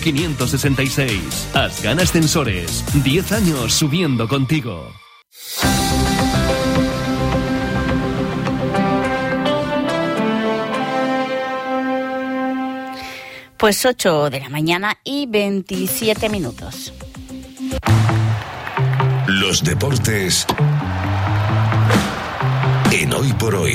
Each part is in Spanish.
566. Ascana Ascensores. 10 años subiendo contigo. Pues 8 de la mañana y 27 minutos. Los deportes en Hoy por Hoy.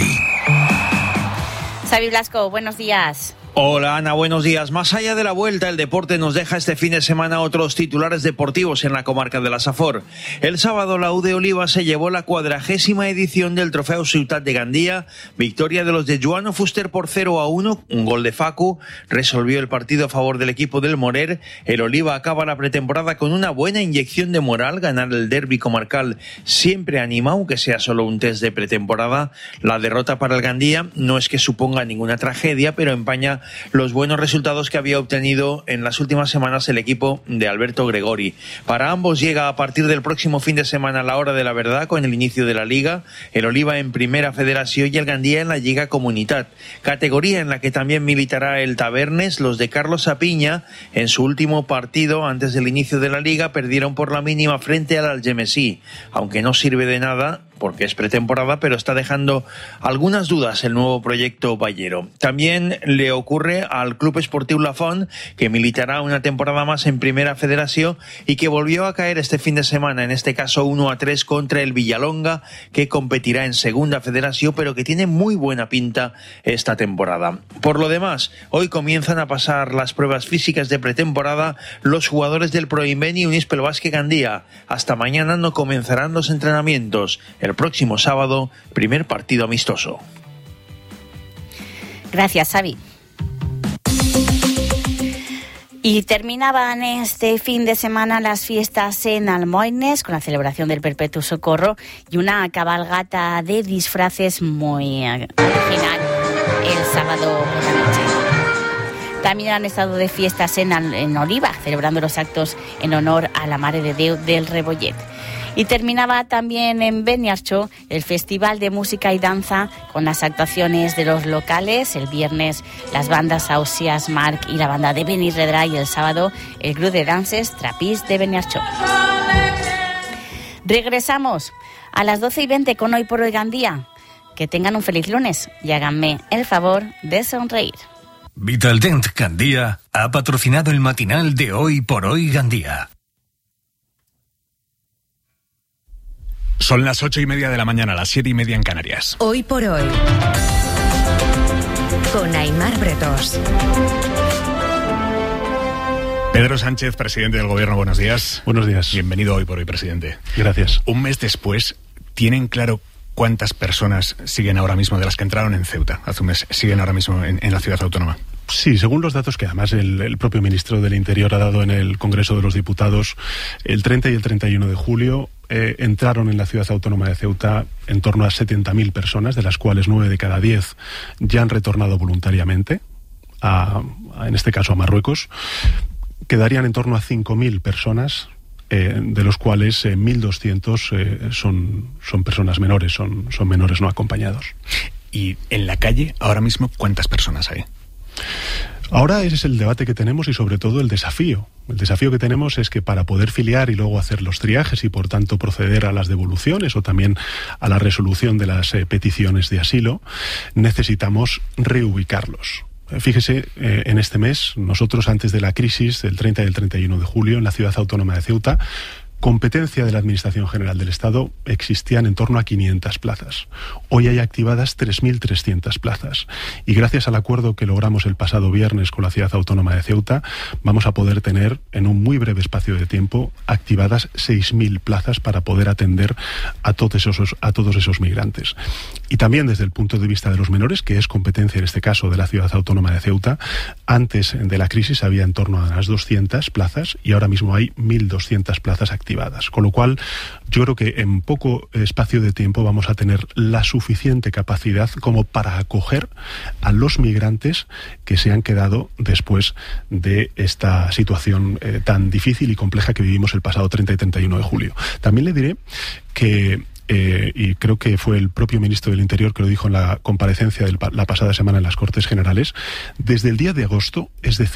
Xavi Blasco, buenos días. Hola Ana, buenos días. Más allá de la vuelta, el deporte nos deja este fin de semana otros titulares deportivos en la comarca de la Safor. El sábado la U de Oliva se llevó la 40ª edición del Trofeo Ciutat de Gandía. Victoria de los de Joan Fuster por 0-1, un gol de Facu resolvió el partido a favor del equipo del Morer. El Oliva acaba la pretemporada con una buena inyección de moral. Ganar el derbi comarcal siempre anima, aunque sea solo un test de pretemporada. La derrota para el Gandía no es que suponga ninguna tragedia, pero empaña los buenos resultados que había obtenido en las últimas semanas el equipo de Alberto Gregori. Para ambos llega a partir del próximo fin de semana la hora de la verdad con el inicio de la Liga, el Oliva en Primera Federación y el Gandía en la Lliga Comunitat, categoría en la que también militará el Tabernes. Los de Carlos Sapiña en su último partido antes del inicio de la Liga perdieron por la mínima frente al Algemesí, aunque no sirve de nada porque es pretemporada, pero está dejando algunas dudas el nuevo proyecto ballero. También le ocurre al Club Esportiu La Font, que militará una temporada más en Primera Federación y que volvió a caer este fin de semana, en este caso 1-3 contra el Villalonga, que competirá en Segunda Federación, pero que tiene muy buena pinta esta temporada. Por lo demás, hoy comienzan a pasar las pruebas físicas de pretemporada los jugadores del Proinvent y Unispel Basket Gandía. Hasta mañana no comenzarán los entrenamientos. El próximo sábado, primer partido amistoso. Gracias, Xavi. Y terminaban este fin de semana las fiestas en Almoines con la celebración del Perpetuo Socorro y una cabalgata de disfraces muy original el sábado por la noche. También han estado de fiestas en Oliva, celebrando los actos en honor a la Mare de Déu del Rebollet. Y terminaba también en Beniartxo el Festival de Música y Danza con las actuaciones de los locales. El viernes las bandas Ausias Marc y la banda de Benirredrà y el sábado el grupo de danses Trapís de Beniartxo. Regresamos a las 12:20 con Hoy por Hoy Gandía. Que tengan un feliz lunes y háganme el favor de sonreír. Vitaldent Gandía ha patrocinado el matinal de Hoy por Hoy Gandía. Son las 8:30 de la mañana, las 7:30 en Canarias. Hoy por Hoy, con Aimar Bretos. Pedro Sánchez, presidente del Gobierno, buenos días. Buenos días. Bienvenido Hoy por Hoy, presidente. Gracias. Un mes después, ¿tienen claro cuántas personas siguen ahora mismo, de las que entraron en Ceuta hace un mes, siguen ahora mismo en la ciudad autónoma? Sí, según los datos que además el propio ministro del Interior ha dado en el Congreso de los Diputados, el 30 y el 31 de julio entraron en la ciudad autónoma de Ceuta en torno a 70.000 personas, de las cuales 9 de cada 10 ya han retornado voluntariamente, en este caso a Marruecos. Quedarían en torno a 5.000 personas, de los cuales 1.200 son personas menores, son menores no acompañados. Y en la calle, ahora mismo, ¿cuántas personas hay? Ahora ese es el debate que tenemos y sobre todo el desafío. El desafío que tenemos es que para poder filiar y luego hacer los triajes y por tanto proceder a las devoluciones o también a la resolución de las peticiones de asilo, necesitamos reubicarlos. Fíjese, en este mes, nosotros antes de la crisis del 30 y el 31 de julio en la ciudad autónoma de Ceuta, competencia de la Administración General del Estado, existían en torno a 500 plazas. Hoy hay activadas 3.300 plazas. Y gracias al acuerdo que logramos el pasado viernes con la Ciudad Autónoma de Ceuta, vamos a poder tener, en un muy breve espacio de tiempo, activadas 6.000 plazas para poder atender a todos esos migrantes. Y también desde el punto de vista de los menores, que es competencia en este caso de la Ciudad Autónoma de Ceuta, antes de la crisis había en torno a las 200 plazas y ahora mismo hay 1.200 plazas activadas. Con lo cual, yo creo que en poco espacio de tiempo vamos a tener la suficiente capacidad como para acoger a los migrantes que se han quedado después de esta situación tan difícil y compleja que vivimos el pasado 30 y 31 de julio. También le diré que y creo que fue el propio ministro del Interior que lo dijo en la comparecencia de la pasada semana en las Cortes Generales, desde el día de agosto, es decir,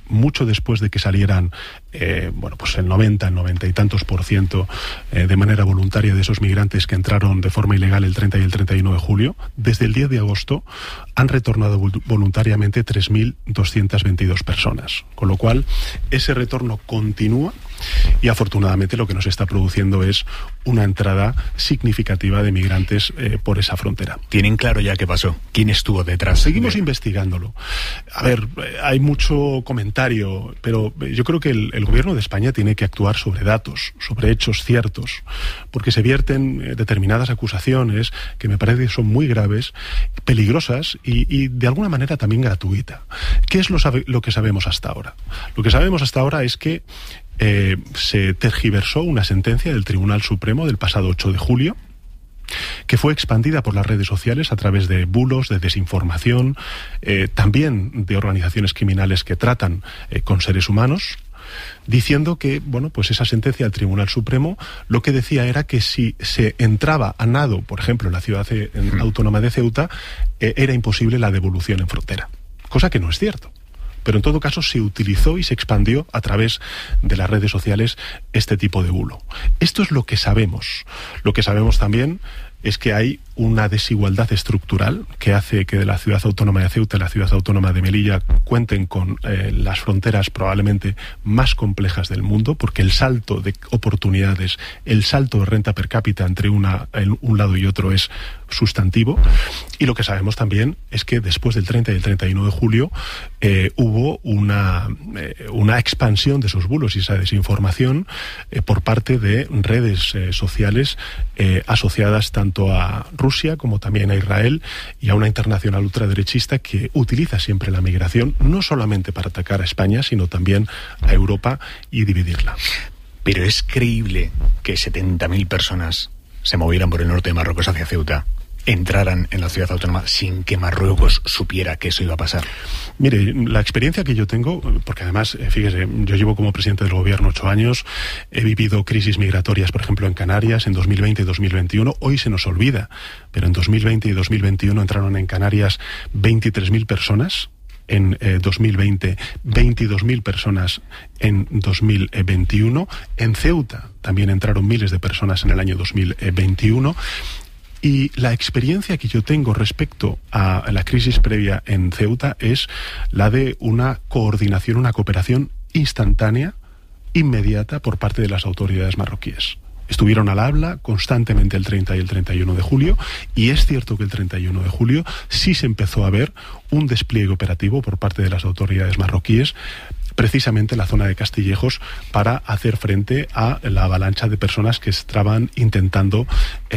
mucho después de que salieran pues el 90 y tantos % de manera voluntaria de esos migrantes que entraron de forma ilegal el 30 y el 31 de julio, desde el 10 de agosto han retornado voluntariamente 3.222 personas. Con lo cual, ese retorno continúa y afortunadamente lo que nos está produciendo es una entrada significativa de migrantes por esa frontera. ¿Tienen claro ya qué pasó? ¿Quién estuvo detrás? Seguimos investigándolo. A ver, hay mucho comentario, pero yo creo que el gobierno de España tiene que actuar sobre datos, sobre hechos ciertos, porque se vierten determinadas acusaciones que me parece que son muy graves, peligrosas y de alguna manera también gratuita. ¿Qué es lo que sabemos hasta ahora? Lo que sabemos hasta ahora es que se tergiversó una sentencia del Tribunal Supremo del pasado 8 de julio, que fue expandida por las redes sociales a través de bulos, de desinformación, también de organizaciones criminales que tratan con seres humanos, diciendo que, pues esa sentencia del Tribunal Supremo lo que decía era que si se entraba a nado, por ejemplo, en la ciudad autónoma de Ceuta, era imposible la devolución en frontera, cosa que no es cierto. Pero en todo caso se utilizó y se expandió a través de las redes sociales este tipo de bulo. Esto es lo que sabemos. Lo que sabemos también es que hay una desigualdad estructural que hace que de la ciudad autónoma de Ceuta y la ciudad autónoma de Melilla cuenten con las fronteras probablemente más complejas del mundo, porque el salto de oportunidades, el salto de renta per cápita entre un lado y otro es sustantivo. Y lo que sabemos también es que después del 30 y el 31 de julio hubo una expansión de esos bulos y esa desinformación por parte de redes sociales asociadas tanto a Rusia como también a Israel y a una internacional ultraderechista que utiliza siempre la migración no solamente para atacar a España, sino también a Europa y dividirla. Pero es creíble que 70.000 personas se movieran por el norte de Marruecos hacia Ceuta, entraran en la ciudad autónoma sin que Marruecos supiera que eso iba a pasar. Mire, la experiencia que yo tengo, porque además, fíjese, yo llevo como presidente del gobierno 8 años, he vivido crisis migratorias, por ejemplo, en Canarias, en 2020 y 2021, hoy se nos olvida, pero en 2020 y 2021 entraron en Canarias 23.000 personas, en 2020 22.000 personas en 2021, en Ceuta también entraron miles de personas en el año 2021, y la experiencia que yo tengo respecto a la crisis previa en Ceuta es la de una coordinación, una cooperación instantánea, inmediata por parte de las autoridades marroquíes. Estuvieron al habla constantemente el 30 y el 31 de julio, y es cierto que el 31 de julio sí se empezó a ver un despliegue operativo por parte de las autoridades marroquíes, precisamente en la zona de Castillejos, para hacer frente a la avalancha de personas que estaban intentando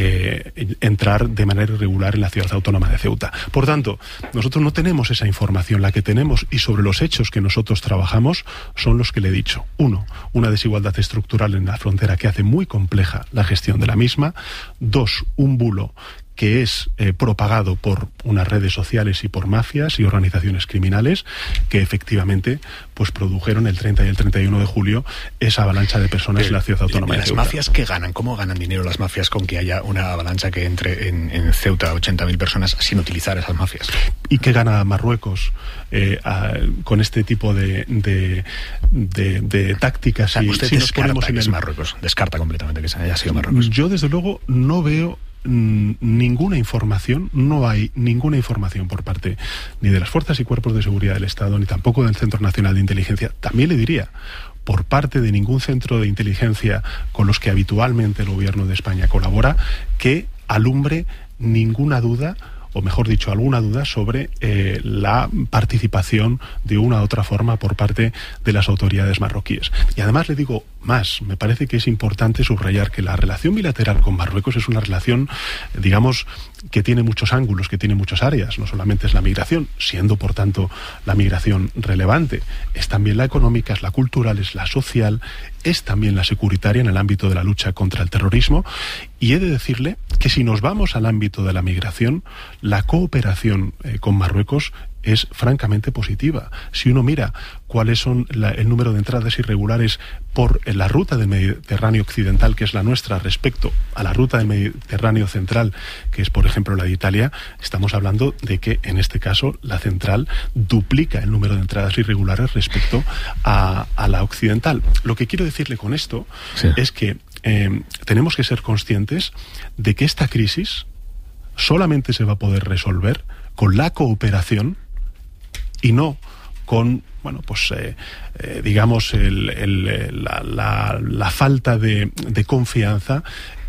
entrar de manera irregular en la ciudad autónoma de Ceuta. Por tanto, nosotros no tenemos esa información. La que tenemos y sobre los hechos que nosotros trabajamos son los que le he dicho. 1, una desigualdad estructural en la frontera que hace muy compleja la gestión de la misma. 2, un bulo que es propagado por unas redes sociales y por mafias y organizaciones criminales que efectivamente pues produjeron el 30 y el 31 de julio esa avalancha de personas en la ciudad autónoma de Ceuta. ¿Las mafias qué ganan? ¿Cómo ganan dinero las mafias con que haya una avalancha que entre en Ceuta 80.000 personas sin utilizar esas mafias? ¿Y qué gana Marruecos con este tipo de tácticas? O sea, usted si nos ponemos en Marruecos, descarta completamente que haya sido Marruecos. Yo desde luego no veo ninguna información, no hay ninguna información por parte ni de las fuerzas y cuerpos de seguridad del Estado, ni tampoco del Centro Nacional de Inteligencia, también le diría, por parte de ningún centro de inteligencia con los que habitualmente el gobierno de España colabora, que alumbre ninguna duda, o mejor dicho, alguna duda sobre la participación de una u otra forma por parte de las autoridades marroquíes. Y además le digo más, me parece que es importante subrayar que la relación bilateral con Marruecos es una relación, digamos, que tiene muchos ángulos, que tiene muchas áreas. No solamente es la migración, siendo por tanto la migración relevante, es también la económica, es la cultural, es la social, es también la securitaria en el ámbito de la lucha contra el terrorismo. Y he de decirle que si nos vamos al ámbito de la migración, la cooperación con Marruecos es francamente positiva. Si uno mira cuáles son el número de entradas irregulares por la ruta del Mediterráneo occidental, que es la nuestra, respecto a la ruta del Mediterráneo central, que es, por ejemplo, la de Italia, estamos hablando de que, en este caso, la central duplica el número de entradas irregulares respecto a la occidental. Lo que quiero decirle con esto es que tenemos que ser conscientes de que esta crisis solamente se va a poder resolver con la cooperación y no con, bueno, pues digamos la falta de confianza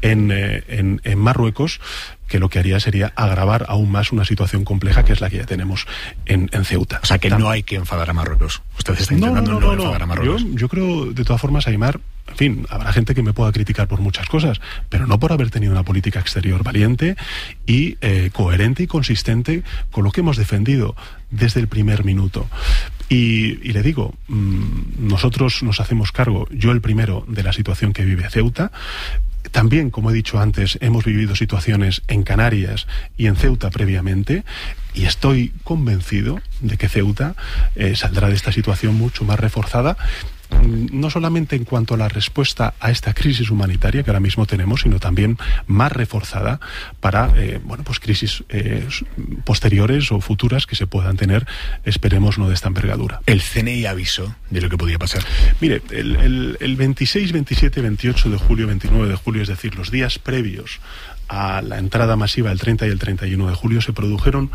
en Marruecos, que lo que haría sería agravar aún más una situación compleja que es la que ya tenemos en Ceuta. O sea, que no hay que enfadar a Marruecos. Usted está intentando no enfadar a Marruecos. Yo creo, de todas formas, Aimar, en fin, habrá gente que me pueda criticar por muchas cosas, pero no por haber tenido una política exterior valiente y coherente y consistente con lo que hemos defendido desde el primer minuto. Y le digo, nosotros nos hacemos cargo, yo el primero, de la situación que vive Ceuta. También, como he dicho antes, hemos vivido situaciones en Canarias y en Ceuta previamente, y estoy convencido de que Ceuta saldrá de esta situación mucho más reforzada, no solamente en cuanto a la respuesta a esta crisis humanitaria que ahora mismo tenemos, sino también más reforzada para pues crisis posteriores o futuras que se puedan tener, esperemos no de esta envergadura. ¿El CNI avisó de lo que podía pasar? Mire, el 26, 27, 28 de julio, 29 de julio, es decir, los días previos a la entrada masiva del 30 y el 31 de julio, se produjeron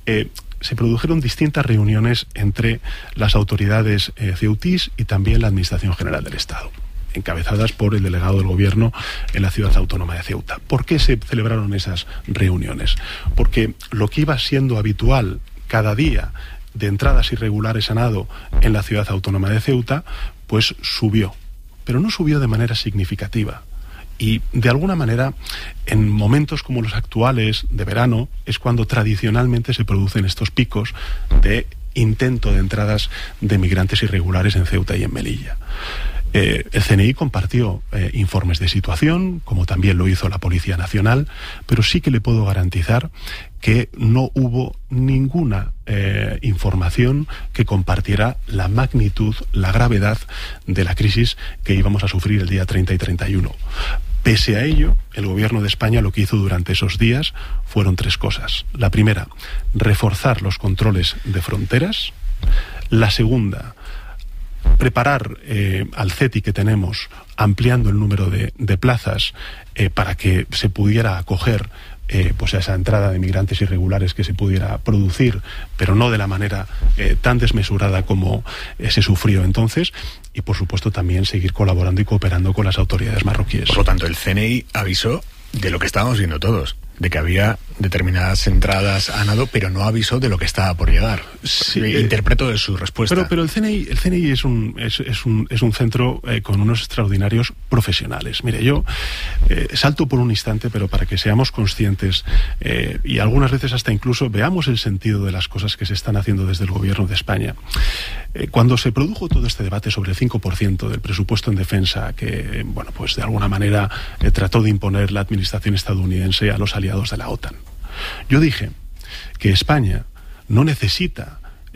distintas reuniones entre las autoridades ceutís y también la Administración General del Estado, encabezadas por el delegado del Gobierno en la ciudad autónoma de Ceuta. ¿Por qué se celebraron esas reuniones? Porque lo que iba siendo habitual cada día de entradas irregulares a nado en la ciudad autónoma de Ceuta, pues subió, pero no subió de manera significativa. Y de alguna manera, en momentos como los actuales de verano, es cuando tradicionalmente se producen estos picos de intento de entradas de migrantes irregulares en Ceuta y en Melilla. El CNI compartió informes de situación, como también lo hizo la Policía Nacional, pero sí que le puedo garantizar que no hubo ninguna información que compartiera la magnitud, la gravedad de la crisis que íbamos a sufrir el día 30 y 31. Pese a ello, el Gobierno de España lo que hizo durante esos días fueron tres cosas. La primera, reforzar los controles de fronteras. La segunda, preparar al CETI que tenemos, ampliando el número de plazas para que se pudiera acoger pues a esa entrada de migrantes irregulares que se pudiera producir, pero no de la manera tan desmesurada como se sufrió entonces. Y, por supuesto, también seguir colaborando y cooperando con las autoridades marroquíes. Por lo tanto, el CNI avisó de lo que estábamos viendo todos, de que había determinadas entradas a nado, pero no avisó de lo que estaba por llegar. Sí, interpreto de su respuesta. Pero el CNI es un centro con unos extraordinarios profesionales. Mire, yo salto por un instante, pero para que seamos conscientes y algunas veces hasta incluso veamos el sentido de las cosas que se están haciendo desde el Gobierno de España. Cuando se produjo todo este debate sobre el 5% del presupuesto en defensa que, bueno, pues de alguna manera trató de imponer la administración estadounidense a los aliados de la OTAN, yo dije que España no necesita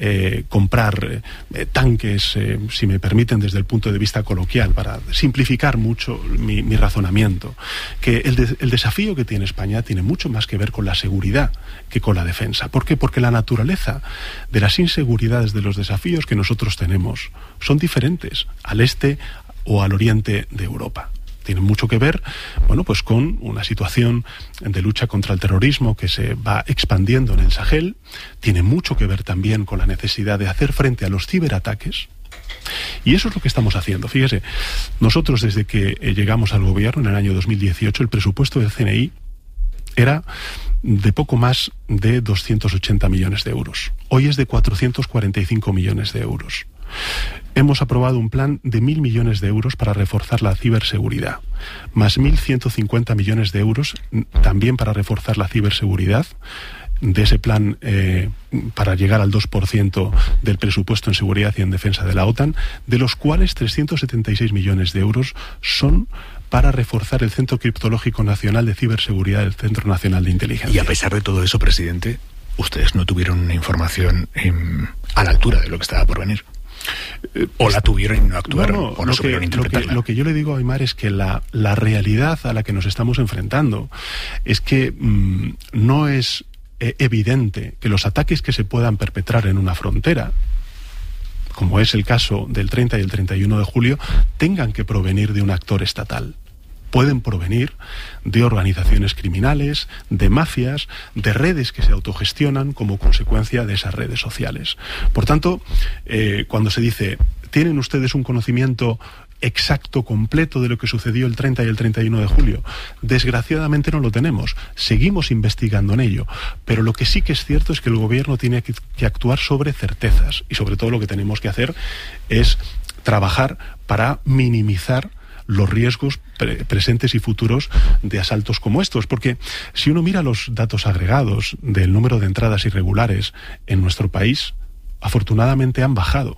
comprar tanques, si me permiten desde el punto de vista coloquial, para simplificar mucho mi razonamiento, que el desafío que tiene España tiene mucho más que ver con la seguridad que con la defensa. ¿Por qué? Porque la naturaleza de las inseguridades, de los desafíos que nosotros tenemos, son diferentes al este o al oriente de Europa. Tienen mucho que ver, bueno, pues con una situación de lucha contra el terrorismo que se va expandiendo en el Sahel. Tiene mucho que ver también con la necesidad de hacer frente a los ciberataques. Y eso es lo que estamos haciendo. Fíjese, nosotros desde que llegamos al gobierno en el año 2018, el presupuesto del CNI era de poco más de 280 millones de euros. Hoy es de 445 millones de euros. Hemos aprobado un plan de 1.000 millones de euros para reforzar la ciberseguridad, más 1.150 millones de euros también para reforzar la ciberseguridad. De ese plan para llegar al 2% del presupuesto en seguridad y en defensa de la OTAN, de los cuales 376 millones de euros son para reforzar el Centro Criptológico Nacional de Ciberseguridad del Centro Nacional de Inteligencia. Y a pesar de todo eso, presidente, ustedes no tuvieron una información a la altura de lo que estaba por venir. O la tuvieron y no actuaron, o no supieron interpretarla. Lo que yo le digo a Aimar es que la realidad a la que nos estamos enfrentando es que no es evidente que los ataques que se puedan perpetrar en una frontera, como es el caso del 30 y el 31 de julio, tengan que provenir de un actor estatal. Pueden provenir de organizaciones criminales, de mafias, de redes que se autogestionan como consecuencia de esas redes sociales. Por tanto, cuando se dice, ¿tienen ustedes un conocimiento exacto, completo de lo que sucedió el 30 y el 31 de julio? Desgraciadamente no lo tenemos. Seguimos investigando en ello. Pero lo que sí que es cierto es que el gobierno tiene que actuar sobre certezas. Y sobre todo lo que tenemos que hacer es trabajar para minimizar los riesgos presentes y futuros de asaltos como estos, porque si uno mira los datos agregados del número de entradas irregulares en nuestro país, afortunadamente han bajado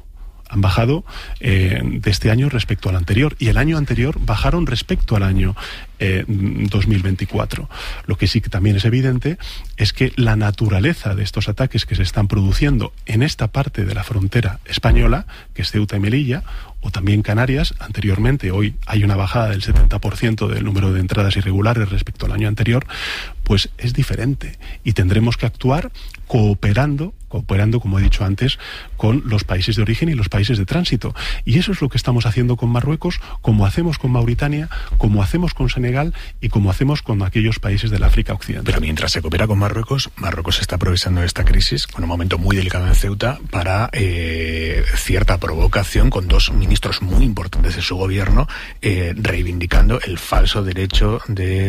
de este año respecto al anterior, y el año anterior bajaron respecto al año 2024. Lo que sí que también es evidente es que la naturaleza de estos ataques que se están produciendo en esta parte de la frontera española, que es Ceuta y Melilla, o también Canarias, anteriormente, hoy hay una bajada del 70% del número de entradas irregulares respecto al año anterior, pues es diferente, y tendremos que actuar cooperando, como he dicho antes, con los países de origen y los países de tránsito. Y eso es lo que estamos haciendo con Marruecos, como hacemos con Mauritania, como hacemos con Senegal y como hacemos con aquellos países del África Occidental. Pero mientras se coopera con Marruecos está aprovechando esta crisis, con un momento muy delicado en Ceuta, para cierta provocación con dos ministros muy importantes de su gobierno, reivindicando el falso derecho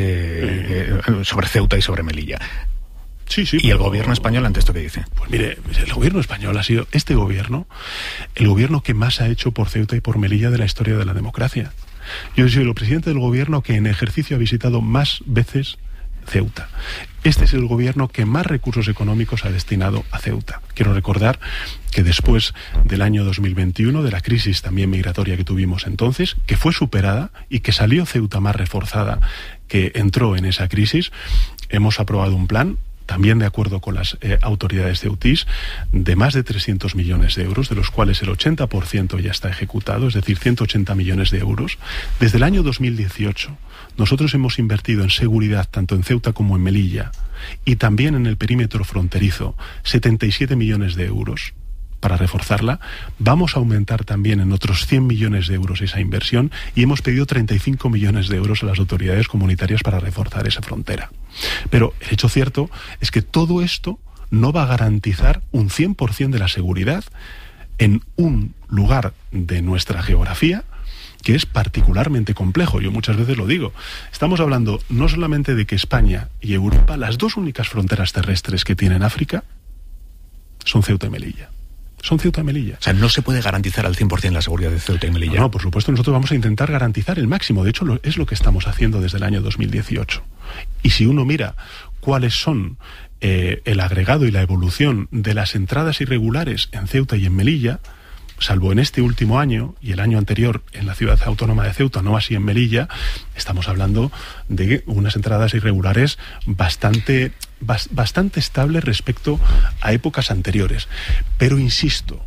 sobre Ceuta y sobre Melilla. Sí, ¿Y el gobierno español ante esto qué dice? Pues mire, el gobierno español ha sido el gobierno que más ha hecho por Ceuta y por Melilla de la historia de la democracia. Yo he sido el presidente del gobierno que en ejercicio ha visitado más veces Ceuta. Este es el gobierno que más recursos económicos ha destinado a Ceuta. Quiero recordar que después del año 2021, de la crisis también migratoria que tuvimos entonces, que fue superada y que salió Ceuta más reforzada que entró en esa crisis, hemos aprobado un plan, también de acuerdo con las autoridades ceutís, de más de 300 millones de euros, de los cuales el 80% ya está ejecutado, es decir, 180 millones de euros. Desde el año 2018, nosotros hemos invertido en seguridad, tanto en Ceuta como en Melilla, y también en el perímetro fronterizo, 77 millones de euros para reforzarla. Vamos a aumentar también en otros 100 millones de euros esa inversión, y hemos pedido 35 millones de euros a las autoridades comunitarias para reforzar esa frontera. Pero el hecho cierto es que todo esto no va a garantizar un 100% de la seguridad en un lugar de nuestra geografía que es particularmente complejo. Yo muchas veces lo digo. Estamos hablando no solamente de que España y Europa, las dos únicas fronteras terrestres que tienen África, son Ceuta y Melilla. Son Ceuta y Melilla. O sea, no se puede garantizar al 100% la seguridad de Ceuta y Melilla. No, por supuesto, nosotros vamos a intentar garantizar el máximo. De hecho, es lo que estamos haciendo desde el año 2018. Y si uno mira cuáles son el agregado y la evolución de las entradas irregulares en Ceuta y en Melilla, salvo en este último año y el año anterior en la ciudad autónoma de Ceuta, no así en Melilla, estamos hablando de unas entradas irregulares bastante estables respecto a épocas anteriores. Pero insisto,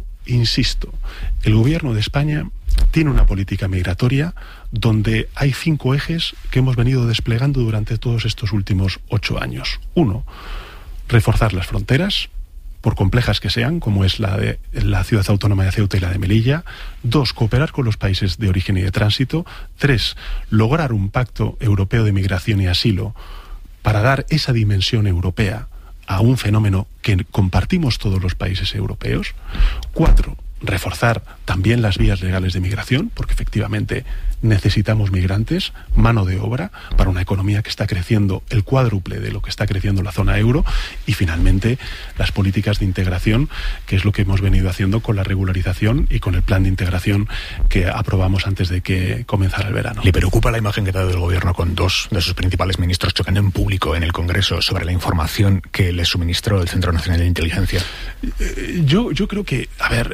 el gobierno de España tiene una política migratoria donde hay 5 ejes que hemos venido desplegando durante todos estos últimos 8 años. 1, reforzar las fronteras, por complejas que sean, como es la de la ciudad autónoma de Ceuta y la de Melilla. 2, cooperar con los países de origen y de tránsito. 3, lograr un pacto europeo de migración y asilo para dar esa dimensión europea a un fenómeno que compartimos todos los países europeos. 4, reforzar también las vías legales de migración, porque efectivamente necesitamos migrantes, mano de obra, para una economía que está creciendo el cuádruple de lo que está creciendo la zona euro. Y finalmente las políticas de integración, que es lo que hemos venido haciendo con la regularización y con el plan de integración que aprobamos antes de que comenzara el verano. ¿Le preocupa la imagen que da del gobierno con 2 de sus principales ministros chocando en público en el Congreso sobre la información que les suministró el Centro Nacional de Inteligencia? Yo creo que, a ver,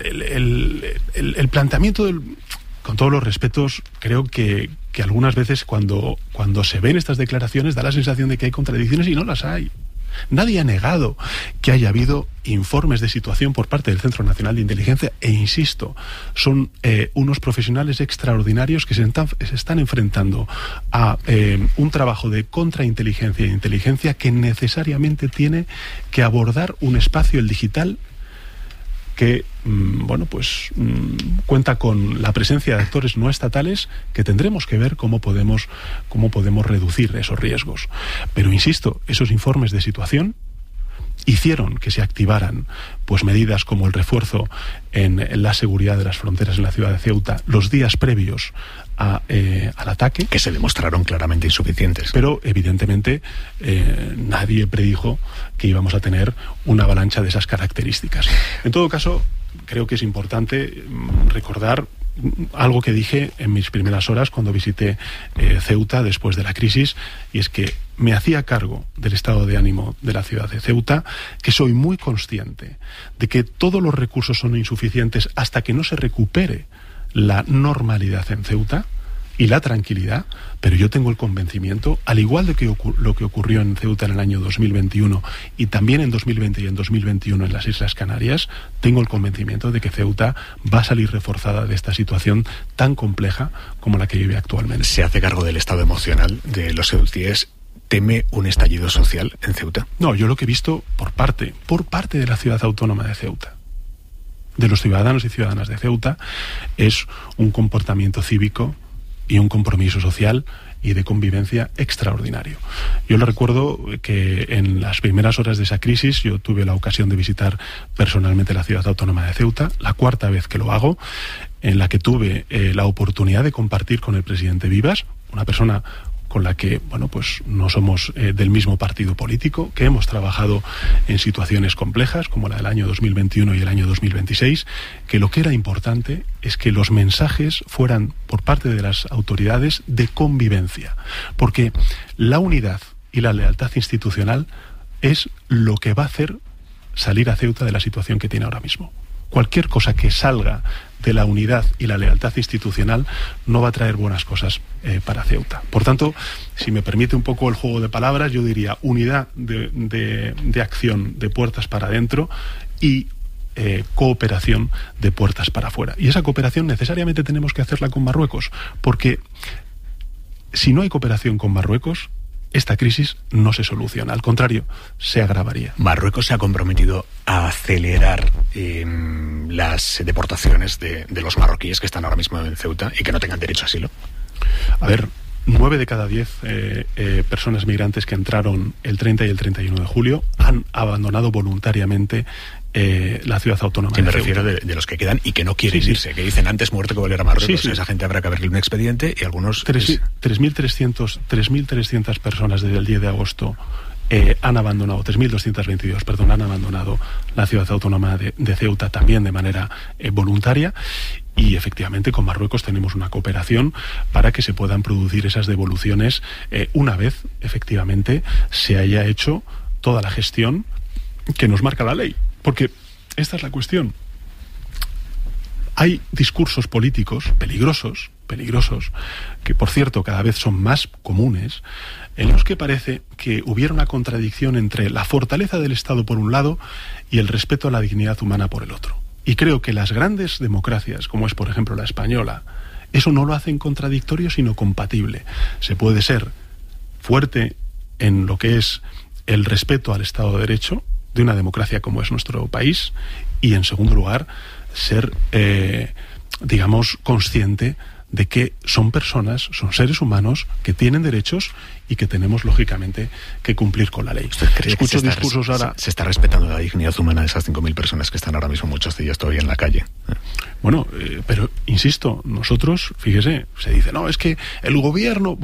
el planteamiento con todos los respetos, creo que algunas veces cuando se ven estas declaraciones da la sensación de que hay contradicciones, y no las hay. Nadie ha negado que haya habido informes de situación por parte del Centro Nacional de Inteligencia e, insisto, son unos profesionales extraordinarios que se están enfrentando a un trabajo de contrainteligencia e inteligencia que necesariamente tiene que abordar un espacio, el digital, que cuenta con la presencia de actores no estatales que tendremos que ver cómo podemos reducir esos riesgos. Pero insisto, esos informes de situación hicieron que se activaran medidas como el refuerzo en la seguridad de las fronteras en la ciudad de Ceuta los días previos al ataque, que se demostraron claramente insuficientes. Pero evidentemente nadie predijo que íbamos a tener una avalancha de esas características. En todo caso, creo que es importante recordar algo que dije en mis primeras horas cuando visité Ceuta después de la crisis, y es que me hacía cargo del estado de ánimo de la ciudad de Ceuta, que soy muy consciente de que todos los recursos son insuficientes hasta que no se recupere la normalidad en Ceuta y la tranquilidad, pero yo tengo el convencimiento, al igual de que lo que ocurrió en Ceuta en el año 2021 y también en 2020 y en 2021 en las Islas Canarias, tengo el convencimiento de que Ceuta va a salir reforzada de esta situación tan compleja como la que vive actualmente. ¿Se hace cargo del estado emocional de los ceutíes? ¿Teme un estallido social en Ceuta? No, yo lo que he visto por parte de la ciudad autónoma de Ceuta, de los ciudadanos y ciudadanas de Ceuta, es un comportamiento cívico y un compromiso social y de convivencia extraordinario. Yo le recuerdo que en las primeras horas de esa crisis yo tuve la ocasión de visitar personalmente la ciudad autónoma de Ceuta, la cuarta vez que lo hago, en la que tuve la oportunidad de compartir con el presidente Vivas, una persona con la que, no somos del mismo partido político, que hemos trabajado en situaciones complejas, como la del año 2021 y el año 2026, que lo que era importante es que los mensajes fueran, por parte de las autoridades, de convivencia, porque la unidad y la lealtad institucional es lo que va a hacer salir a Ceuta de la situación que tiene ahora mismo. Cualquier cosa que salga de la unidad y la lealtad institucional no va a traer buenas cosas para Ceuta. Por tanto, si me permite un poco el juego de palabras, yo diría unidad de acción de puertas para adentro y cooperación de puertas para afuera. Y esa cooperación necesariamente tenemos que hacerla con Marruecos, porque si no hay cooperación con Marruecos, esta crisis no se soluciona, al contrario, se agravaría. ¿Marruecos se ha comprometido a acelerar las deportaciones de los marroquíes que están ahora mismo en Ceuta y que no tengan derecho a asilo? A ver, 9 de cada 10 personas migrantes que entraron el 30 y el 31 de julio han abandonado voluntariamente la ciudad autónoma de Ceuta. Me refiero de los que quedan y que no quieren irse, que dicen antes muerto que volver a Marruecos. Esa gente habrá que abrirle un expediente y algunos... 3.300 personas desde el 10 de agosto han abandonado, 3.222, perdón, han abandonado la ciudad autónoma de Ceuta también de manera voluntaria. Y efectivamente con Marruecos tenemos una cooperación para que se puedan producir esas devoluciones una vez efectivamente se haya hecho toda la gestión que nos marca la ley. Porque esta es la cuestión. Hay discursos políticos peligrosos, que por cierto cada vez son más comunes, en los que parece que hubiera una contradicción entre la fortaleza del Estado por un lado y el respeto a la dignidad humana por el otro. Y creo que las grandes democracias, como es por ejemplo la española, eso no lo hacen contradictorio sino compatible. Se puede ser fuerte en lo que es el respeto al Estado de Derecho de una democracia como es nuestro país y en segundo lugar ser consciente de que son personas, son seres humanos que tienen derechos y que tenemos lógicamente que cumplir con la ley. Escucho discursos ahora... ¿Se está respetando la dignidad humana de esas 5.000 personas que están ahora mismo, muchos de ellas todavía en la calle? Bueno, pero insisto, nosotros, fíjese, se dice, no, es que el gobierno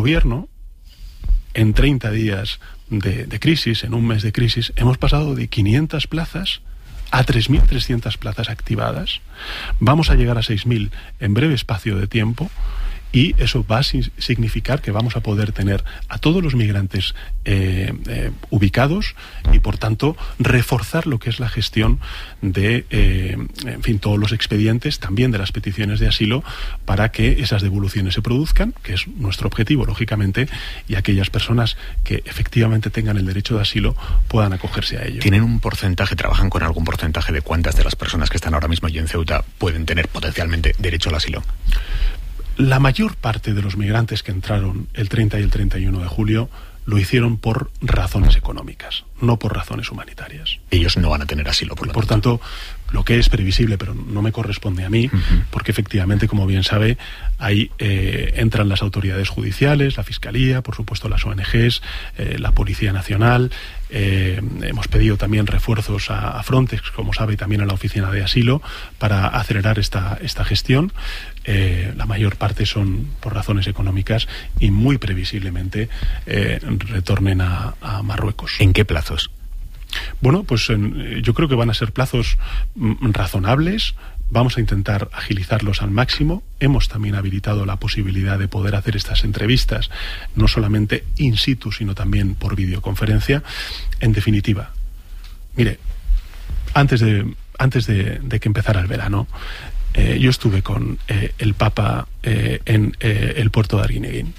en 30 días de crisis, en un mes de crisis, hemos pasado de 500 plazas a 3.300 plazas activadas. Vamos a llegar a 6.000 en breve espacio de tiempo y eso va a significar que vamos a poder tener a todos los migrantes ubicados y, por tanto, reforzar lo que es la gestión de, todos los expedientes, también de las peticiones de asilo, para que esas devoluciones se produzcan, que es nuestro objetivo, lógicamente, y aquellas personas que efectivamente tengan el derecho de asilo puedan acogerse a ello. ¿Tienen un porcentaje, trabajan con algún porcentaje de cuántas de las personas que están ahora mismo allí en Ceuta pueden tener potencialmente derecho al asilo? La mayor parte de los migrantes que entraron el 30 y el 31 de julio lo hicieron por razones económicas, no por razones humanitarias. Ellos no van a tener asilo, por tanto, lo que es previsible, pero no me corresponde a mí, porque efectivamente, como bien sabe, ahí entran las autoridades judiciales, la Fiscalía, por supuesto las ONGs, la Policía Nacional. Hemos pedido también refuerzos a Frontex, como sabe, y también a la Oficina de Asilo, para acelerar esta gestión. La mayor parte son por razones económicas y muy previsiblemente retornen a Marruecos. ¿En qué plazos? Bueno, pues yo creo que van a ser plazos razonables. Vamos a intentar agilizarlos al máximo. Hemos también habilitado la posibilidad de poder hacer estas entrevistas, no solamente in situ, sino también por videoconferencia. En definitiva, mire, antes de que empezara el verano, yo estuve con el Papa en el puerto de Arguineguín.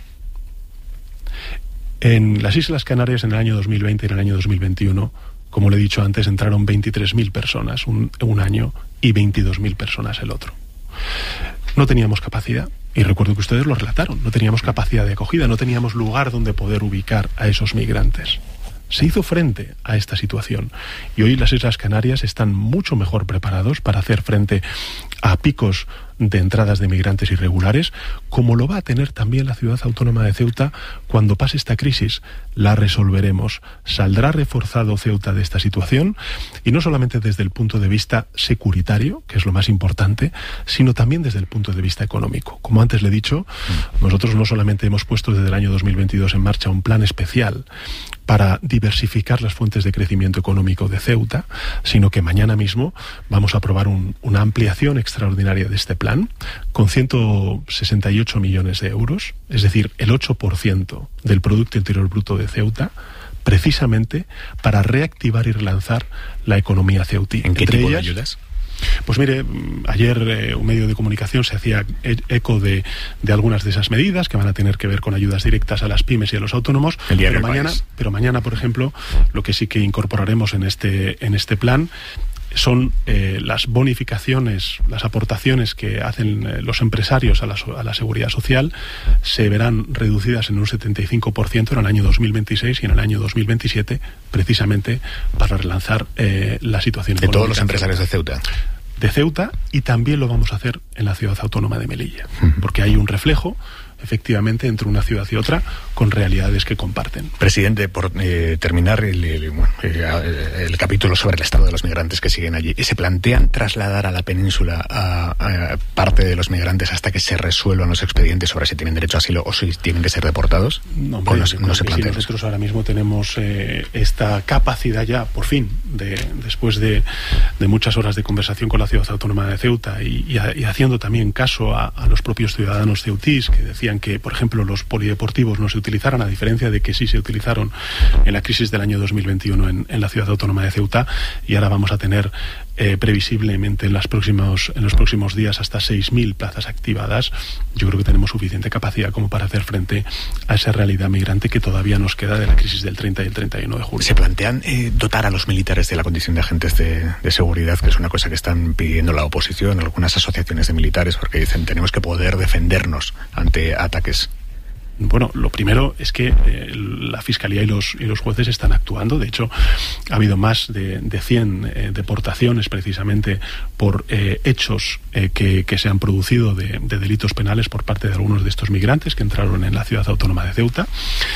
En las Islas Canarias, en el año 2020 y en el año 2021, como le he dicho antes, entraron 23.000 personas un año y 22.000 personas el otro. No teníamos capacidad, y recuerdo que ustedes lo relataron, no teníamos capacidad de acogida, no teníamos lugar donde poder ubicar a esos migrantes. Se hizo frente a esta situación y hoy las Islas Canarias están mucho mejor preparados para hacer frente a picos de entradas de migrantes irregulares, como lo va a tener también la ciudad autónoma de Ceuta cuando pase esta crisis. La resolveremos. Saldrá reforzado Ceuta de esta situación, y no solamente desde el punto de vista securitario, que es lo más importante, sino también desde el punto de vista económico. Como antes le he dicho, nosotros no solamente hemos puesto desde el año 2022 en marcha un plan especial para diversificar las fuentes de crecimiento económico de Ceuta, sino que mañana mismo vamos a aprobar una ampliación extraordinaria de este plan con 168 millones de euros, es decir, el 8% del Producto Interior Bruto de Ceuta, precisamente para reactivar y relanzar la economía ceutí. ¿En qué tipo de ayudas? Pues mire, ayer un medio de comunicación se hacía eco de algunas de esas medidas que van a tener que ver con ayudas directas a las pymes y a los autónomos, pero mañana, por ejemplo, lo que sí que incorporaremos en este plan son las bonificaciones, las aportaciones que hacen los empresarios a la seguridad social, se verán reducidas en un 75% en el año 2026 y en el año 2027, precisamente para relanzar la situación económica. ¿De todos los empresarios de Ceuta? De Ceuta, y también lo vamos a hacer en la ciudad autónoma de Melilla, porque hay un reflejo efectivamente entre una ciudad y otra con realidades que comparten. Presidente, por terminar el capítulo sobre el estado de los migrantes que siguen allí, ¿se plantean trasladar a la península a parte de los migrantes hasta que se resuelvan los expedientes sobre si tienen derecho a asilo o si tienen que ser deportados? No se plantea. Si nosotros ahora mismo tenemos esta capacidad ya, por fin, después de muchas horas de conversación con la ciudad autónoma de Ceuta y haciendo también caso a los propios ciudadanos ceutís que decían que, por ejemplo, los polideportivos no se utilizaran, a diferencia de que sí se utilizaron en la crisis del año 2021 en la ciudad autónoma de Ceuta, y ahora vamos a tener previsiblemente en los próximos días hasta 6.000 plazas activadas. Yo creo que tenemos suficiente capacidad como para hacer frente a esa realidad migrante que todavía nos queda de la crisis del 30 y el 31 de julio. ¿Se plantean dotar a los militares de la condición de agentes de seguridad, que es una cosa que están pidiendo la oposición, algunas asociaciones de militares, porque dicen tenemos que poder defendernos ante ataques? Bueno, lo primero es que la Fiscalía y los jueces están actuando. De hecho, ha habido más de 100 deportaciones precisamente por hechos que se han producido de delitos penales por parte de algunos de estos migrantes que entraron en la ciudad autónoma de Ceuta.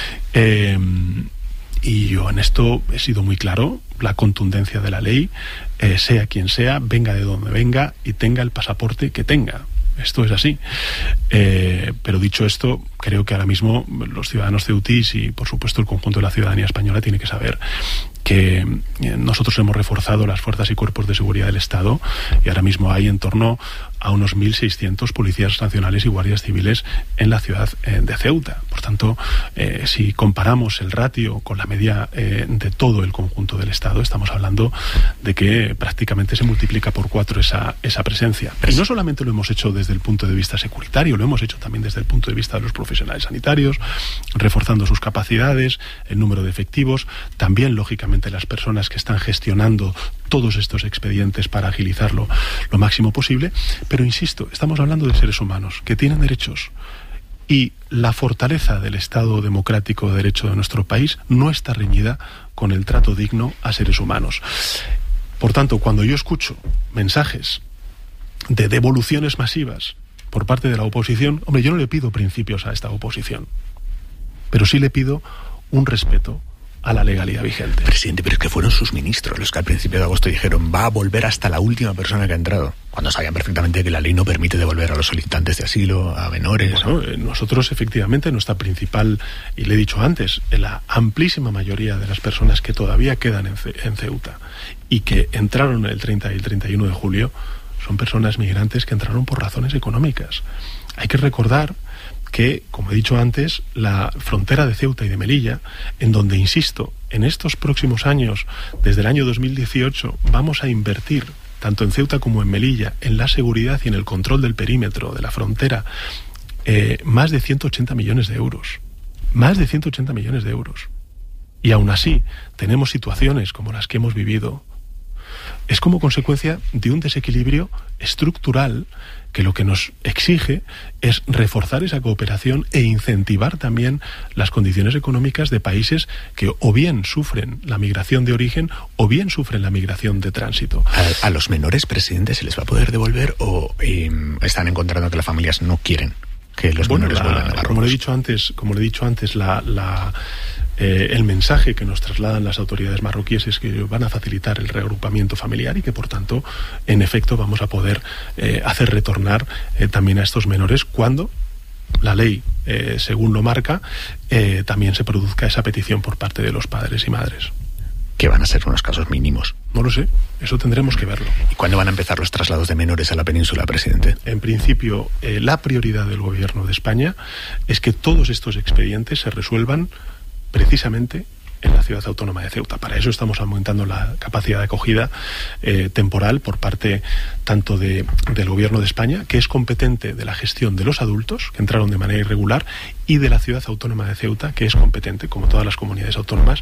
Y yo en esto he sido muy claro: la contundencia de la ley, sea quien sea, venga de donde venga y tenga el pasaporte que tenga. Esto es así. Pero dicho esto, creo que ahora mismo los ciudadanos ceutís y, por supuesto, el conjunto de la ciudadanía española tiene que saber que nosotros hemos reforzado las fuerzas y cuerpos de seguridad del Estado, y ahora mismo hay en torno a unos 1.600 policías nacionales y guardias civiles en la ciudad de Ceuta. Por tanto, si comparamos el ratio con la media de todo el conjunto del Estado, estamos hablando de que prácticamente se multiplica por 4 esa presencia. Y no solamente lo hemos hecho desde el punto de vista securitario, lo hemos hecho también desde el punto de vista de los profesionales sanitarios, reforzando sus capacidades, el número de efectivos, también, lógicamente, las personas que están gestionando todos estos expedientes para agilizarlo lo máximo posible. Pero insisto, estamos hablando de seres humanos que tienen derechos, y la fortaleza del Estado democrático de derecho de nuestro país no está reñida con el trato digno a seres humanos. Por tanto, cuando yo escucho mensajes de devoluciones masivas por parte de la oposición, hombre, yo no le pido principios a esta oposición, pero sí le pido un respeto a la legalidad vigente. Presidente, pero es que fueron sus ministros los que al principio de agosto dijeron va a volver hasta la última persona que ha entrado, cuando sabían perfectamente que la ley no permite devolver a los solicitantes de asilo, a menores. Bueno, nosotros efectivamente, nuestra principal, y le he dicho antes, la amplísima mayoría de las personas que todavía quedan en Ceuta y que entraron el 30 y el 31 de julio son personas migrantes que entraron por razones económicas. Hay que recordar que, como he dicho antes, la frontera de Ceuta y de Melilla, en donde, insisto, en estos próximos años, desde el año 2018, vamos a invertir, tanto en Ceuta como en Melilla, en la seguridad y en el control del perímetro de la frontera, más de 180 millones de euros. Más de 180 millones de euros. Y aún así, tenemos situaciones como las que hemos vivido. Es como consecuencia de un desequilibrio estructural que lo que nos exige es reforzar esa cooperación e incentivar también las condiciones económicas de países que o bien sufren la migración de origen o bien sufren la migración de tránsito. ¿A los menores, presidente, se les va a poder devolver o están encontrando que las familias no quieren que los menores vuelvan a Marruecos? Como le he dicho antes, el mensaje que nos trasladan las autoridades marroquíes es que van a facilitar el reagrupamiento familiar y que, por tanto, en efecto, vamos a poder hacer retornar también a estos menores cuando la ley, según lo marca, también se produzca esa petición por parte de los padres y madres. Que van a ser unos casos mínimos. No lo sé, eso tendremos que verlo. ¿Y cuándo van a empezar los traslados de menores a la península, presidente? En principio, la prioridad del Gobierno de España es que todos estos expedientes se resuelvan precisamente en la ciudad autónoma de Ceuta. Para eso estamos aumentando la capacidad de acogida temporal por parte tanto del Gobierno de España, que es competente de la gestión de los adultos que entraron de manera irregular, y de la ciudad autónoma de Ceuta, que es competente, como todas las comunidades autónomas,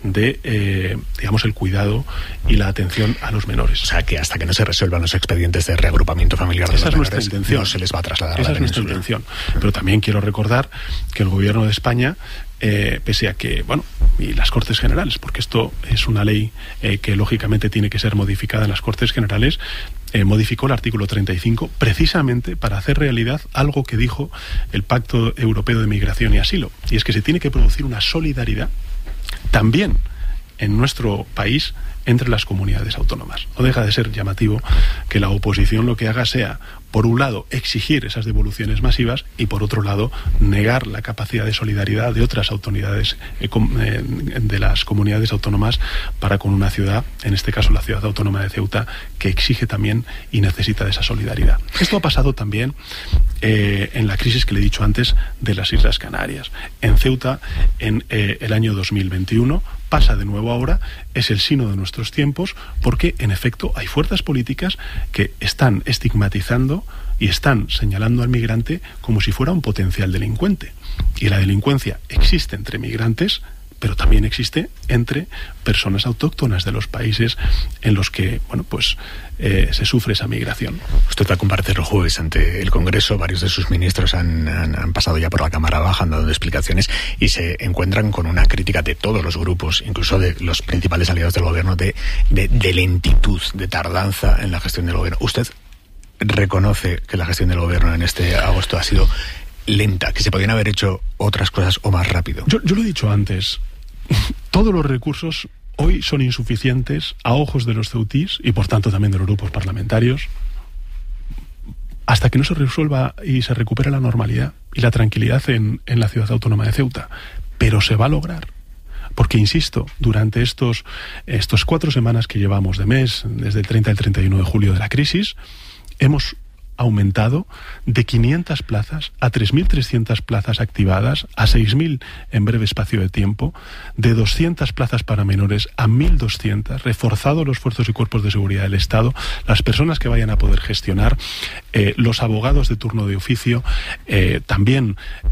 de el cuidado y la atención a los menores. O sea, que hasta que no se resuelvan los expedientes de reagrupamiento familiar de esa los es menores, nuestra intención. No se les va a trasladar. Esa es nuestra intención. Pero también quiero recordar que el Gobierno de España, pese a que, y las Cortes Generales, porque esto es una ley que lógicamente tiene que ser modificada en las Cortes Generales, modificó el artículo 35 precisamente para hacer realidad algo que dijo el Pacto Europeo de Migración y Asilo, y es que se tiene que producir una solidaridad también en nuestro país entre las comunidades autónomas. No deja de ser llamativo que la oposición lo que haga sea, por un lado, exigir esas devoluciones masivas y, por otro lado, negar la capacidad de solidaridad de otras autoridades de las comunidades autónomas para con una ciudad, en este caso la ciudad autónoma de Ceuta, que exige también y necesita de esa solidaridad. Esto ha pasado también en la crisis que le he dicho antes de las Islas Canarias. En Ceuta, en el año 2021, pasa de nuevo ahora, es el signo de nuestros tiempos, porque en efecto hay fuerzas políticas que están estigmatizando y están señalando al migrante como si fuera un potencial delincuente. Y la delincuencia existe entre migrantes, pero también existe entre personas autóctonas de los países en los que se sufre esa migración. Usted va a comparecer el jueves ante el Congreso. Varios de sus ministros han pasado ya por la Cámara Baja, han dado explicaciones y se encuentran con una crítica de todos los grupos, incluso de los principales aliados del gobierno, de lentitud, de tardanza en la gestión del gobierno. ¿Usted reconoce que la gestión del gobierno en este agosto ha sido lenta, que se podían haber hecho otras cosas o más rápido? Yo lo he dicho antes. Todos los recursos hoy son insuficientes a ojos de los ceutís y por tanto también de los grupos parlamentarios hasta que no se resuelva y se recupere la normalidad y la tranquilidad en la ciudad autónoma de Ceuta. Pero se va a lograr. Porque, insisto, durante estos 4 semanas que llevamos de mes, desde el 30 al 31 de julio de la crisis, hemos aumentado de 500 plazas a 3.300 plazas activadas, a 6.000 en breve espacio de tiempo, de 200 plazas para menores a 1.200, reforzado los esfuerzos y cuerpos de seguridad del Estado, las personas que vayan a poder gestionar, los abogados de turno de oficio, también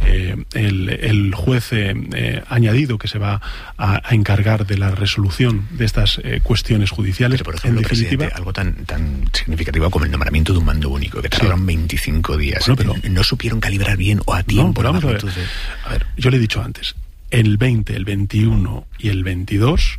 el juez añadido que se va a encargar de la resolución de estas cuestiones judiciales. Pero, por ejemplo, en definitiva, presidente, algo tan significativo como el nombramiento de un mando único, que tardaron 25 días. Bueno, pero no supieron calibrar bien o a tiempo. No, pero vamos a ver, yo le he dicho antes, el 20, el 21 y el 22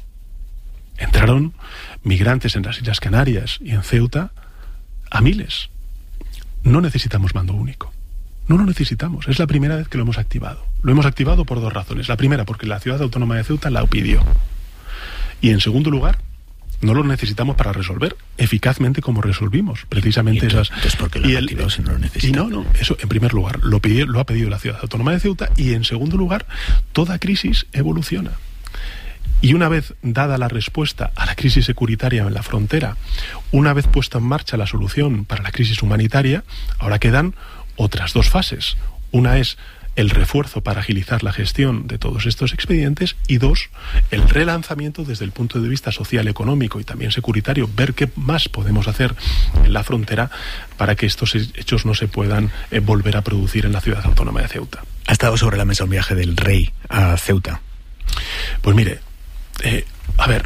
entraron migrantes en las Islas Canarias y en Ceuta a miles. No necesitamos mando único. No lo necesitamos. Es la primera vez que lo hemos activado. Lo hemos activado por dos razones. La primera, porque la ciudad autónoma de Ceuta la pidió. Y en segundo lugar, no lo necesitamos para resolver eficazmente como resolvimos precisamente esas. Entonces, ¿por qué lo han activado si no lo necesitan? Y no, eso en primer lugar lo ha pedido la ciudad autónoma de Ceuta, y en segundo lugar, toda crisis evoluciona. Y una vez dada la respuesta a la crisis securitaria en la frontera, una vez puesta en marcha la solución para la crisis humanitaria, ahora quedan otras dos fases. Una es el refuerzo para agilizar la gestión de todos estos expedientes, y dos, el relanzamiento desde el punto de vista social, económico y también securitario, ver qué más podemos hacer en la frontera para que estos hechos no se puedan volver a producir en la ciudad autónoma de Ceuta. ¿Ha estado sobre la mesa un viaje del rey a Ceuta? Pues mire, a ver,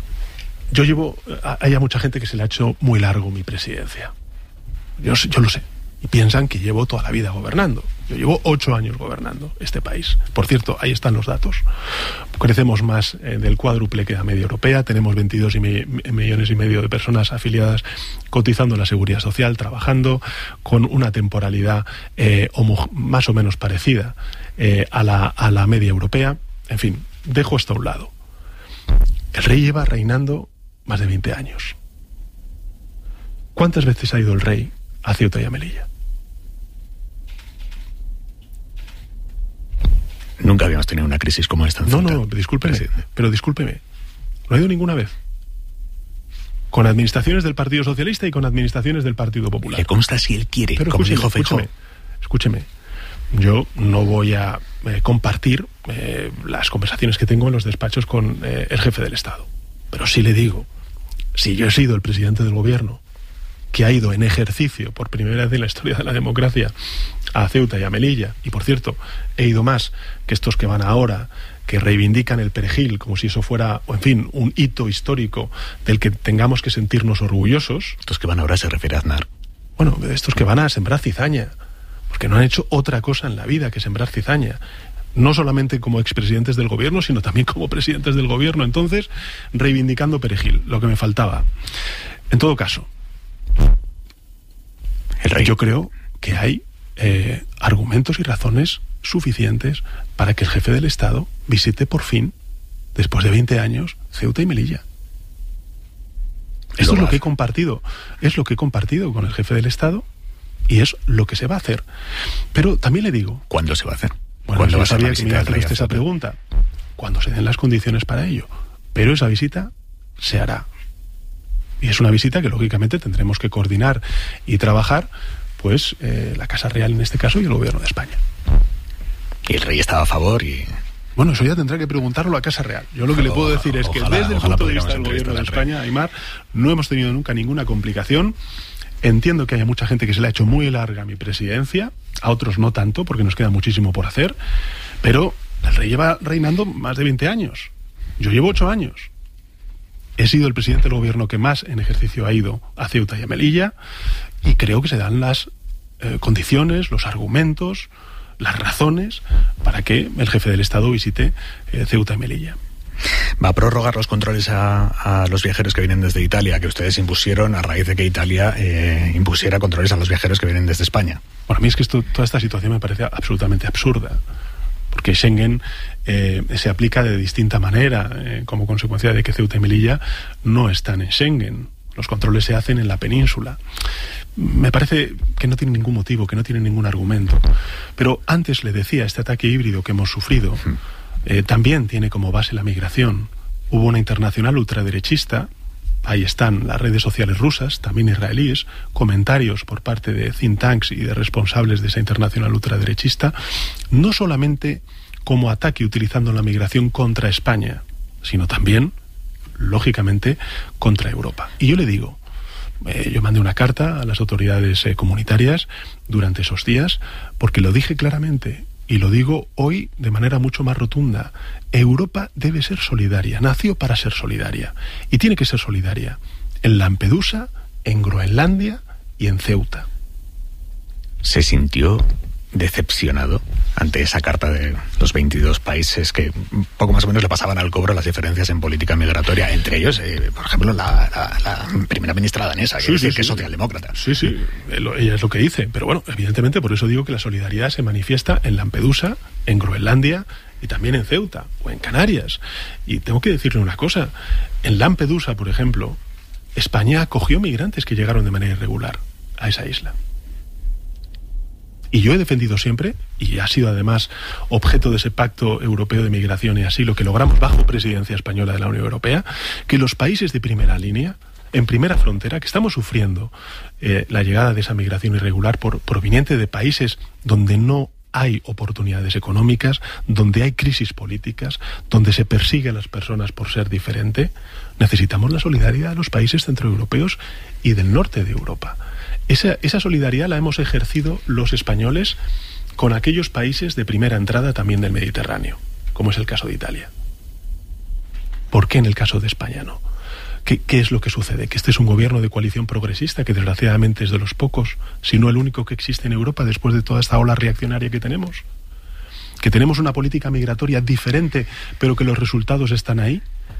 hay mucha gente que se le ha hecho muy largo mi presidencia. Yo lo sé. Y piensan que llevo toda la vida gobernando. Yo llevo 8 años gobernando este país. Por cierto, ahí están los datos. Crecemos más del cuádruple que la media europea. Tenemos 22 millones y medio de personas afiliadas cotizando en la seguridad social, trabajando con una temporalidad más o menos parecida a la media europea. En fin, dejo esto a un lado. El rey lleva reinando más de 20 años. ¿Cuántas veces ha ido el rey a Ceuta y a Melilla? Nunca habíamos tenido una crisis como esta en Ceuta. No, discúlpeme. No ha ido ninguna vez. Con administraciones del Partido Socialista y con administraciones del Partido Popular. Le consta si él quiere, pero como dijo Feijóo. Escúcheme. Yo no voy a compartir las conversaciones que tengo en los despachos con el jefe del Estado. Pero sí le digo, si yo he sido el presidente del gobierno que ha ido en ejercicio por primera vez en la historia de la democracia a Ceuta y a Melilla, y por cierto, he ido más que estos que van ahora, que reivindican el perejil como si eso fuera, en fin, un hito histórico del que tengamos que sentirnos orgullosos. Estos que van ahora se refiere a Aznar. Bueno, estos que van a sembrar cizaña, porque no han hecho otra cosa en la vida que sembrar cizaña. No solamente como expresidentes del gobierno, sino también como presidentes del gobierno. Entonces, reivindicando perejil, lo que me faltaba. En todo caso, yo creo que hay argumentos y razones suficientes para que el jefe del Estado visite por fin, después de 20 años, Ceuta y Melilla. Esto es lo que he compartido. Es lo que he compartido con el jefe del Estado y es lo que se va a hacer. Pero también le digo... ¿Cuándo se va a hacer? Bueno, ¿Cuándo yo sabía que me iba a hacer usted esa pregunta. Cuando se den las condiciones para ello. Pero esa visita se hará. Y es una visita que lógicamente tendremos que coordinar y trabajar, pues la Casa Real en este caso y el Gobierno de España. Y el rey estaba a favor y... Bueno, eso ya tendrá que preguntarlo a Casa Real. Yo lo que le puedo decir es que desde el punto de vista del Gobierno de España, Aimar, no hemos tenido nunca ninguna complicación. Entiendo que haya mucha gente que se le ha hecho muy larga mi presidencia, a otros no tanto, porque nos queda muchísimo por hacer, pero el rey lleva reinando más de 20 años. Yo llevo 8 años. He sido el presidente del gobierno que más en ejercicio ha ido a Ceuta y a Melilla, y creo que se dan las condiciones, los argumentos, las razones para que el jefe del Estado visite Ceuta y Melilla. ¿Va a prorrogar los controles a los viajeros que vienen desde Italia, que ustedes impusieron a raíz de que Italia impusiera controles a los viajeros que vienen desde España? Bueno, a mí es que toda esta situación me parece absolutamente absurda, porque Schengen se aplica de distinta manera como consecuencia de que Ceuta y Melilla no están en Schengen. Los controles se hacen en la península. Me parece que no tiene ningún motivo, que no tiene ningún argumento. Pero antes le decía, este ataque híbrido que hemos sufrido también tiene como base la migración. Hubo una internacional ultraderechista ahí están las redes sociales rusas, también israelíes, comentarios por parte de think tanks y de responsables de esa internacional ultraderechista, no solamente como ataque utilizando la migración contra España, sino también, lógicamente, contra Europa. Y yo le digo, yo mandé una carta a las autoridades comunitarias durante esos días, porque lo dije claramente, y lo digo hoy de manera mucho más rotunda. Europa debe ser solidaria, nació para ser solidaria, y tiene que ser solidaria en Lampedusa, en Groenlandia y en Ceuta. ¿Se sintió decepcionado ante esa carta de los 22 países que poco más o menos le pasaban al cobro las diferencias en política migratoria, entre ellos, por ejemplo, la primera ministra danesa, que es socialdemócrata? Sí, ella es lo que dice, pero bueno, evidentemente por eso digo que la solidaridad se manifiesta en Lampedusa, en Groenlandia y también en Ceuta o en Canarias. Y tengo que decirle una cosa, en Lampedusa, por ejemplo, España acogió migrantes que llegaron de manera irregular a esa isla. Y yo he defendido siempre, y ha sido además objeto de ese pacto europeo de migración y asilo que logramos bajo presidencia española de la Unión Europea, que los países de primera línea, en primera frontera, que estamos sufriendo la llegada de esa migración irregular proveniente de países donde no hay oportunidades económicas, donde hay crisis políticas, donde se persigue a las personas por ser diferente, necesitamos la solidaridad de los países centroeuropeos y del norte de Europa. Esa solidaridad la hemos ejercido los españoles con aquellos países de primera entrada también del Mediterráneo, como es el caso de Italia. ¿Por qué en el caso de España no? ¿Qué es lo que sucede? Que este es un gobierno de coalición progresista que desgraciadamente es de los pocos, si no el único que existe en Europa después de toda esta ola reaccionaria que tenemos. Que tenemos una política migratoria diferente, pero que los resultados están ahí.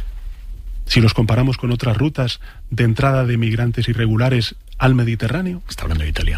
Si los comparamos con otras rutas de entrada de migrantes irregulares al Mediterráneo. Está hablando de Italia.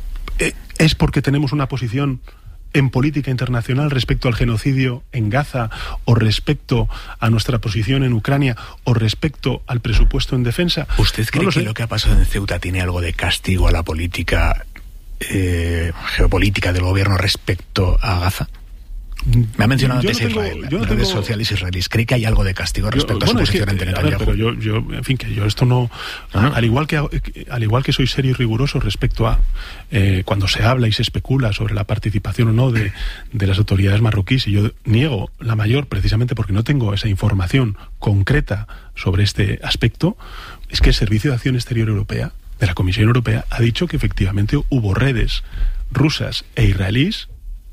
¿Es porque tenemos una posición en política internacional respecto al genocidio en Gaza, o respecto a nuestra posición en Ucrania, o respecto al presupuesto en defensa? ¿Usted cree que lo que ha pasado en Ceuta tiene algo de castigo a la política geopolítica del gobierno respecto a Gaza? Me ha mencionado antes Israel, las redes sociales israelíes. ¿Cree que hay algo de castigo respecto a su posición ante Netanyahu? Pero yo esto no... Al igual que soy serio y riguroso respecto a cuando se habla y se especula sobre la participación o no de las autoridades marroquíes, y yo niego la mayor, precisamente porque no tengo esa información concreta sobre este aspecto, es que el Servicio de Acción Exterior Europea, de la Comisión Europea, ha dicho que efectivamente hubo redes rusas e israelíes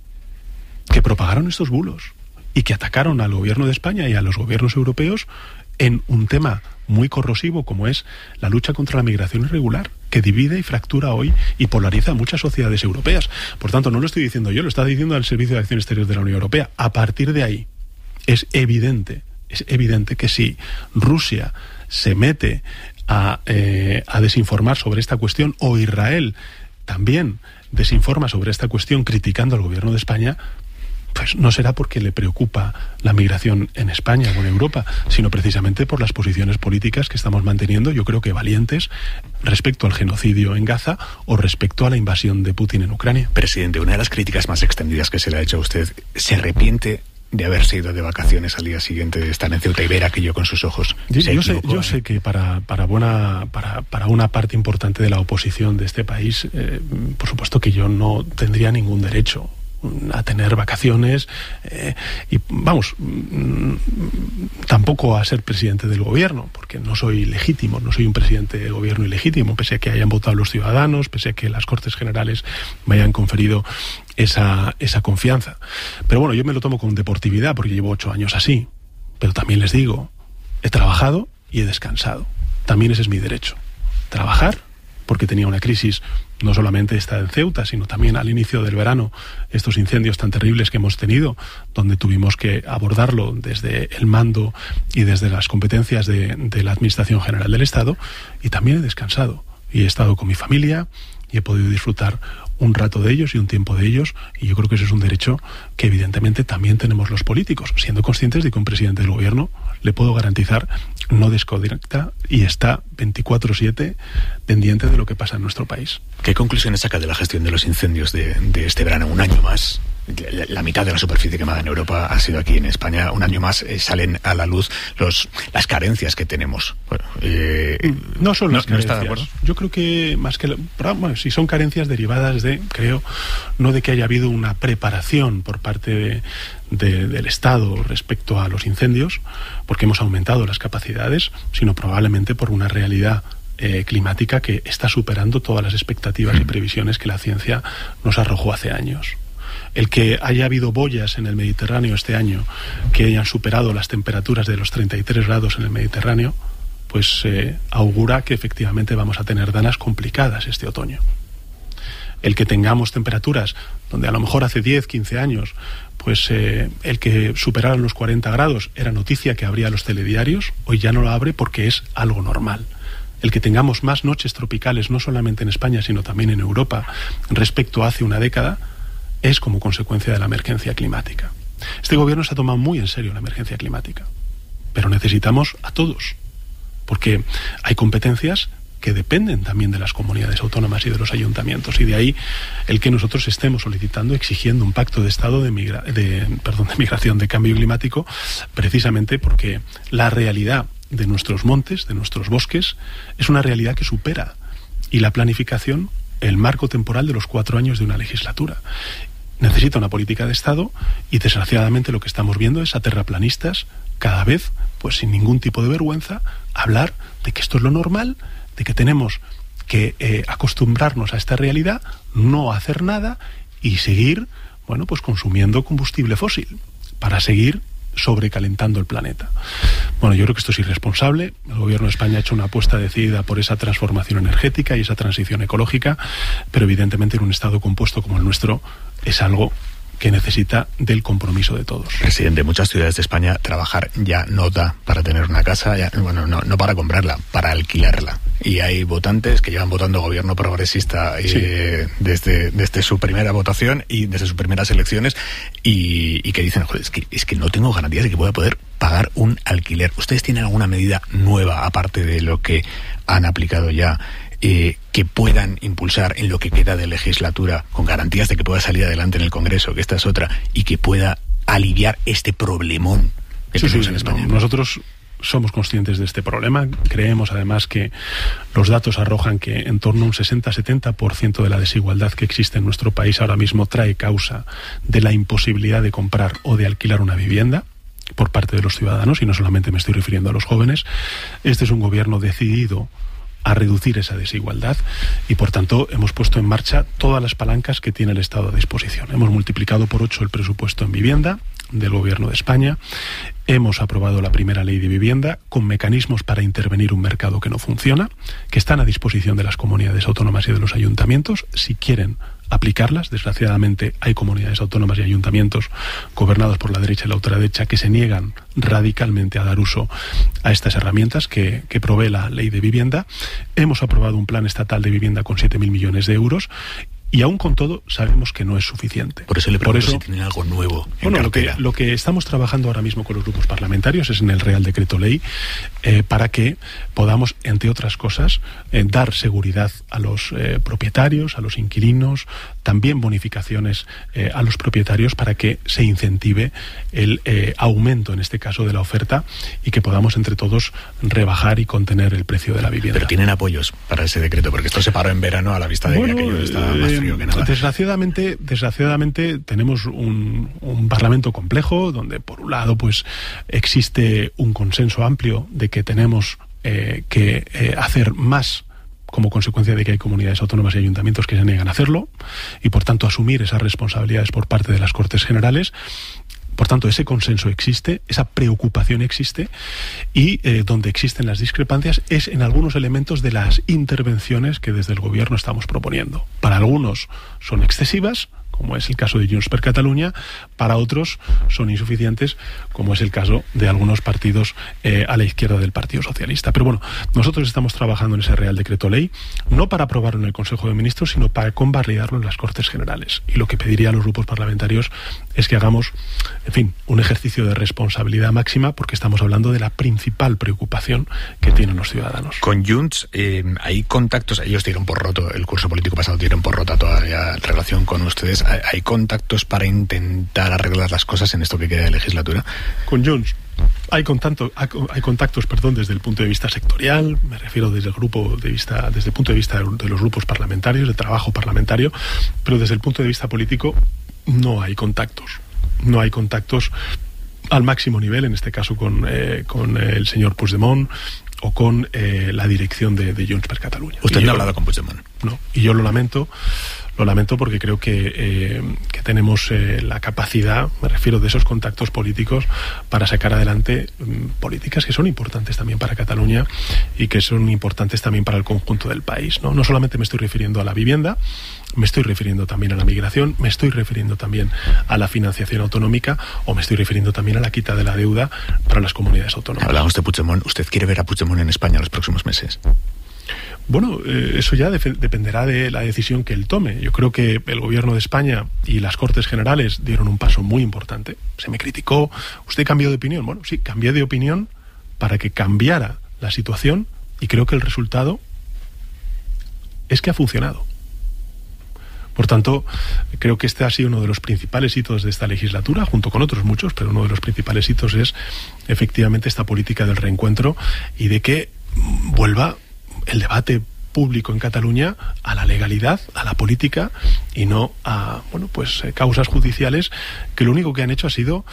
que propagaron estos bulos y que atacaron al gobierno de España y a los gobiernos europeos en un tema muy corrosivo como es la lucha contra la migración irregular, que divide y fractura hoy y polariza a muchas sociedades europeas. Por tanto, no lo estoy diciendo yo, lo está diciendo el Servicio de Acción Exterior de la Unión Europea. A partir de ahí, es evidente que si Rusia se mete a desinformar sobre esta cuestión, o Israel también desinforma sobre esta cuestión criticando al gobierno de España, pues no será porque le preocupa la migración en España o en Europa, sino precisamente por las posiciones políticas que estamos manteniendo, yo creo que valientes, respecto al genocidio en Gaza o respecto a la invasión de Putin en Ucrania. Presidente, una de las críticas más extendidas que se le ha hecho a usted, ¿se arrepiente de haberse ido de vacaciones al día siguiente de estar en Ceuta y ver aquello con sus ojos? Yo sé que para una parte importante de la oposición de este país, por supuesto que yo no tendría ningún derecho a tener vacaciones y vamos, tampoco a ser presidente del gobierno, porque no soy legítimo, no soy un presidente de gobierno ilegítimo, pese a que hayan votado los ciudadanos, pese a que las Cortes Generales me hayan conferido esa confianza. Pero bueno, yo me lo tomo con deportividad porque llevo 8 años así, pero también les digo, he trabajado y he descansado. También ese es mi derecho, trabajar, porque tenía una crisis, no solamente esta en Ceuta, sino también al inicio del verano, estos incendios tan terribles que hemos tenido, donde tuvimos que abordarlo desde el mando y desde las competencias de la Administración General del Estado, y también he descansado, y he estado con mi familia, y he podido disfrutar un rato de ellos y un tiempo de ellos, y yo creo que eso es un derecho que evidentemente también tenemos los políticos, siendo conscientes de que un presidente del gobierno, le puedo garantizar, no desconecta y está 24/7 pendiente de lo que pasa en nuestro país. ¿Qué conclusiones saca de la gestión de los incendios de este verano? Un año más la mitad de la superficie quemada en Europa ha sido aquí en España. Un año más salen a la luz las carencias que tenemos. Bueno, no son las carencias. ¿No está de acuerdo? Yo creo que más que... Bueno, si son carencias derivadas de, creo, no de que haya habido una preparación por parte del Estado respecto a los incendios, porque hemos aumentado las capacidades, sino probablemente por una realidad climática que está superando todas las expectativas y previsiones que la ciencia nos arrojó hace años. El que haya habido boyas en el Mediterráneo este año que hayan superado las temperaturas de los 33 grados en el Mediterráneo, pues augura que efectivamente vamos a tener danas complicadas este otoño. El que tengamos temperaturas donde a lo mejor hace 10, 15 años, pues el que superaran los 40 grados era noticia que abría los telediarios, hoy ya no lo abre porque es algo normal. El que tengamos más noches tropicales, no solamente en España, sino también en Europa, respecto a hace una década, es como consecuencia de la emergencia climática. Este gobierno se ha tomado muy en serio la emergencia climática, pero necesitamos a todos, porque hay competencias que dependen también de las comunidades autónomas y de los ayuntamientos, y de ahí el que nosotros estemos solicitando, exigiendo un pacto de Estado de migración, de cambio climático, precisamente porque la realidad de nuestros montes, de nuestros bosques, es una realidad que supera, y la planificación, el marco temporal de los 4 años de una legislatura. Necesita una política de Estado, y desgraciadamente lo que estamos viendo es a terraplanistas cada vez, pues sin ningún tipo de vergüenza, hablar de que esto es lo normal, de que tenemos que acostumbrarnos a esta realidad, no hacer nada y seguir, bueno, pues consumiendo combustible fósil para seguir sobrecalentando el planeta. Bueno, yo creo que esto es irresponsable. El gobierno de España ha hecho una apuesta decidida por esa transformación energética y esa transición ecológica, pero evidentemente en un Estado compuesto como el nuestro es algo que necesita del compromiso de todos. Presidente, muchas ciudades de España trabajar ya no da para tener una casa, no para comprarla, para alquilarla. Y hay votantes que llevan votando gobierno progresista desde su primera votación y desde sus primeras elecciones y que dicen, joder, es que no tengo garantías de que pueda poder pagar un alquiler. ¿Ustedes tienen alguna medida nueva, aparte de lo que han aplicado ya, que puedan impulsar en lo que queda de legislatura, con garantías de que pueda salir adelante en el Congreso, que esta es otra, y que pueda aliviar este problemón que tenemos en España? Nosotros somos conscientes de este problema. Creemos además que los datos arrojan que en torno a un 60-70% de la desigualdad que existe en nuestro país ahora mismo trae causa de la imposibilidad de comprar o de alquilar una vivienda por parte de los ciudadanos, y no solamente me estoy refiriendo a los jóvenes. Este es un gobierno decidido a reducir esa desigualdad y, por tanto, hemos puesto en marcha todas las palancas que tiene el Estado a disposición. Hemos multiplicado por 8 el presupuesto en vivienda del Gobierno de España. Hemos aprobado la primera ley de vivienda con mecanismos para intervenir un mercado que no funciona, que están a disposición de las comunidades autónomas y de los ayuntamientos si quieren aplicarlas. Desgraciadamente hay comunidades autónomas y ayuntamientos gobernados por la derecha y la ultraderecha que se niegan radicalmente a dar uso a estas herramientas que provee la ley de vivienda. Hemos aprobado un plan estatal de vivienda con 7.000 millones de euros. Y aún con todo sabemos que no es suficiente. Por eso le pregunto si tienen algo nuevo en cartera. Lo que estamos trabajando ahora mismo con los grupos parlamentarios es en el Real Decreto Ley para que podamos, entre otras cosas, dar seguridad a los propietarios, a los inquilinos, también bonificaciones a los propietarios para que se incentive el aumento, en este caso, de la oferta y que podamos entre todos rebajar y contener el precio de la vivienda. Pero tienen apoyos para ese decreto, porque esto se paró en verano a la vista de que aquello estaba más frío que nada. Desgraciadamente tenemos un Parlamento complejo donde, por un lado, pues existe un consenso amplio de que tenemos que hacer más como consecuencia de que hay comunidades autónomas y ayuntamientos que se niegan a hacerlo y, por tanto, asumir esas responsabilidades por parte de las Cortes Generales. Por tanto, ese consenso existe, esa preocupación existe, y donde existen las discrepancias es en algunos elementos de las intervenciones que desde el Gobierno estamos proponiendo. Para algunos son excesivas, como es el caso de Junts per Catalunya, para otros son insuficientes, como es el caso de algunos partidos a la izquierda del Partido Socialista. Pero bueno, nosotros estamos trabajando en ese Real Decreto Ley, no para aprobarlo en el Consejo de Ministros, sino para convalidarlo en las Cortes Generales. Y lo que pediría a los grupos parlamentarios es que hagamos, en fin, un ejercicio de responsabilidad máxima, porque estamos hablando de la principal preocupación que tienen los ciudadanos. Con Junts hay contactos, ellos dieron por roto, el curso político pasado dieron por rota toda la relación con ustedes. autonómicas. ¿Hay contactos para intentar arreglar las cosas en esto que queda de legislatura? Con Junts hay contactos, desde el punto de vista sectorial, me refiero desde el punto de vista de los grupos parlamentarios, de trabajo parlamentario, pero desde el punto de vista político no hay contactos. No hay contactos al máximo nivel, en este caso con el señor Puigdemont o con la dirección de Junts per Catalunya. ¿Usted no ha hablado con Puigdemont? No, y yo lo lamento porque creo que tenemos la capacidad, me refiero, de esos contactos políticos para sacar adelante políticas que son importantes también para Cataluña y que son importantes también para el conjunto del país, ¿no? No solamente me estoy refiriendo a la vivienda, me estoy refiriendo también a la migración, me estoy refiriendo también a la financiación autonómica o me estoy refiriendo también a la quita de la deuda para las comunidades autónomas. Hablamos de Puigdemont. ¿Usted quiere ver a Puigdemont en España los próximos meses? Bueno, eso ya dependerá de la decisión que él tome. Yo creo que el Gobierno de España y las Cortes Generales dieron un paso muy importante. Se me criticó. ¿Usted cambió de opinión? Bueno, sí, cambié de opinión para que cambiara la situación y creo que el resultado es que ha funcionado. Por tanto, creo que este ha sido uno de los principales hitos de esta legislatura, junto con otros muchos, pero uno de los principales hitos es efectivamente esta política del reencuentro y de que vuelva el debate público en Cataluña a la legalidad, a la política y no a causas judiciales que lo único que han hecho ha sido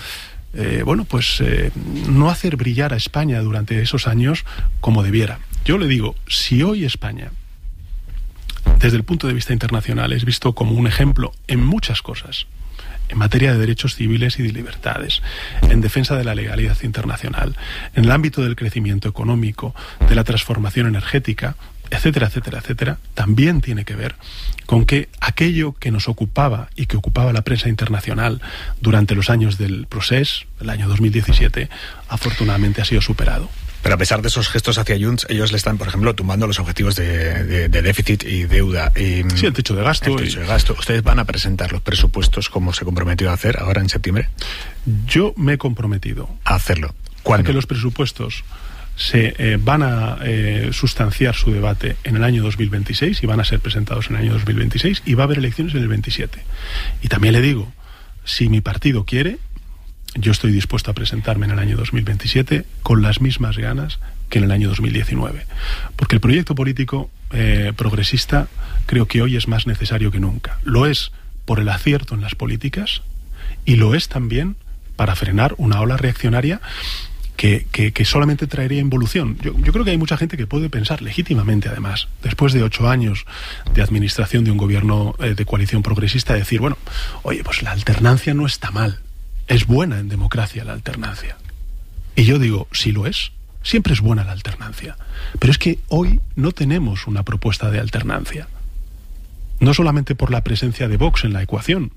no hacer brillar a España durante esos años como debiera. Yo le digo, si hoy España, desde el punto de vista internacional, es visto como un ejemplo en muchas cosas, en materia de derechos civiles y de libertades, en defensa de la legalidad internacional, en el ámbito del crecimiento económico, de la transformación energética, etcétera, etcétera, etcétera, también tiene que ver con que aquello que nos ocupaba y que ocupaba la prensa internacional durante los años del Procés, el año 2017, afortunadamente ha sido superado. Pero a pesar de esos gestos hacia Junts, ellos le están, por ejemplo, tumbando los objetivos de déficit y deuda. Sí, el techo de gasto. El techo de gasto. ¿Ustedes van a presentar los presupuestos como se comprometió a hacer ahora en septiembre? Yo me he comprometido a hacerlo. ¿Cuándo? A que los presupuestos se van a sustanciar su debate en el año 2026 y van a ser presentados en el año 2026 y va a haber elecciones en el 27. Y también le digo, si mi partido quiere, yo estoy dispuesto a presentarme en el año 2027 con las mismas ganas que en el año 2019. Porque el proyecto político progresista creo que hoy es más necesario que nunca. Lo es por el acierto en las políticas y lo es también para frenar una ola reaccionaria que solamente traería involución. Yo creo que hay mucha gente que puede pensar legítimamente, además, después de 8 años de administración de un gobierno de coalición progresista, decir, bueno, oye, pues la alternancia no está mal. Es buena en democracia la alternancia. Y yo digo, sí lo es. Siempre es buena la alternancia. Pero es que hoy no tenemos una propuesta de alternancia. No solamente por la presencia de Vox en la ecuación,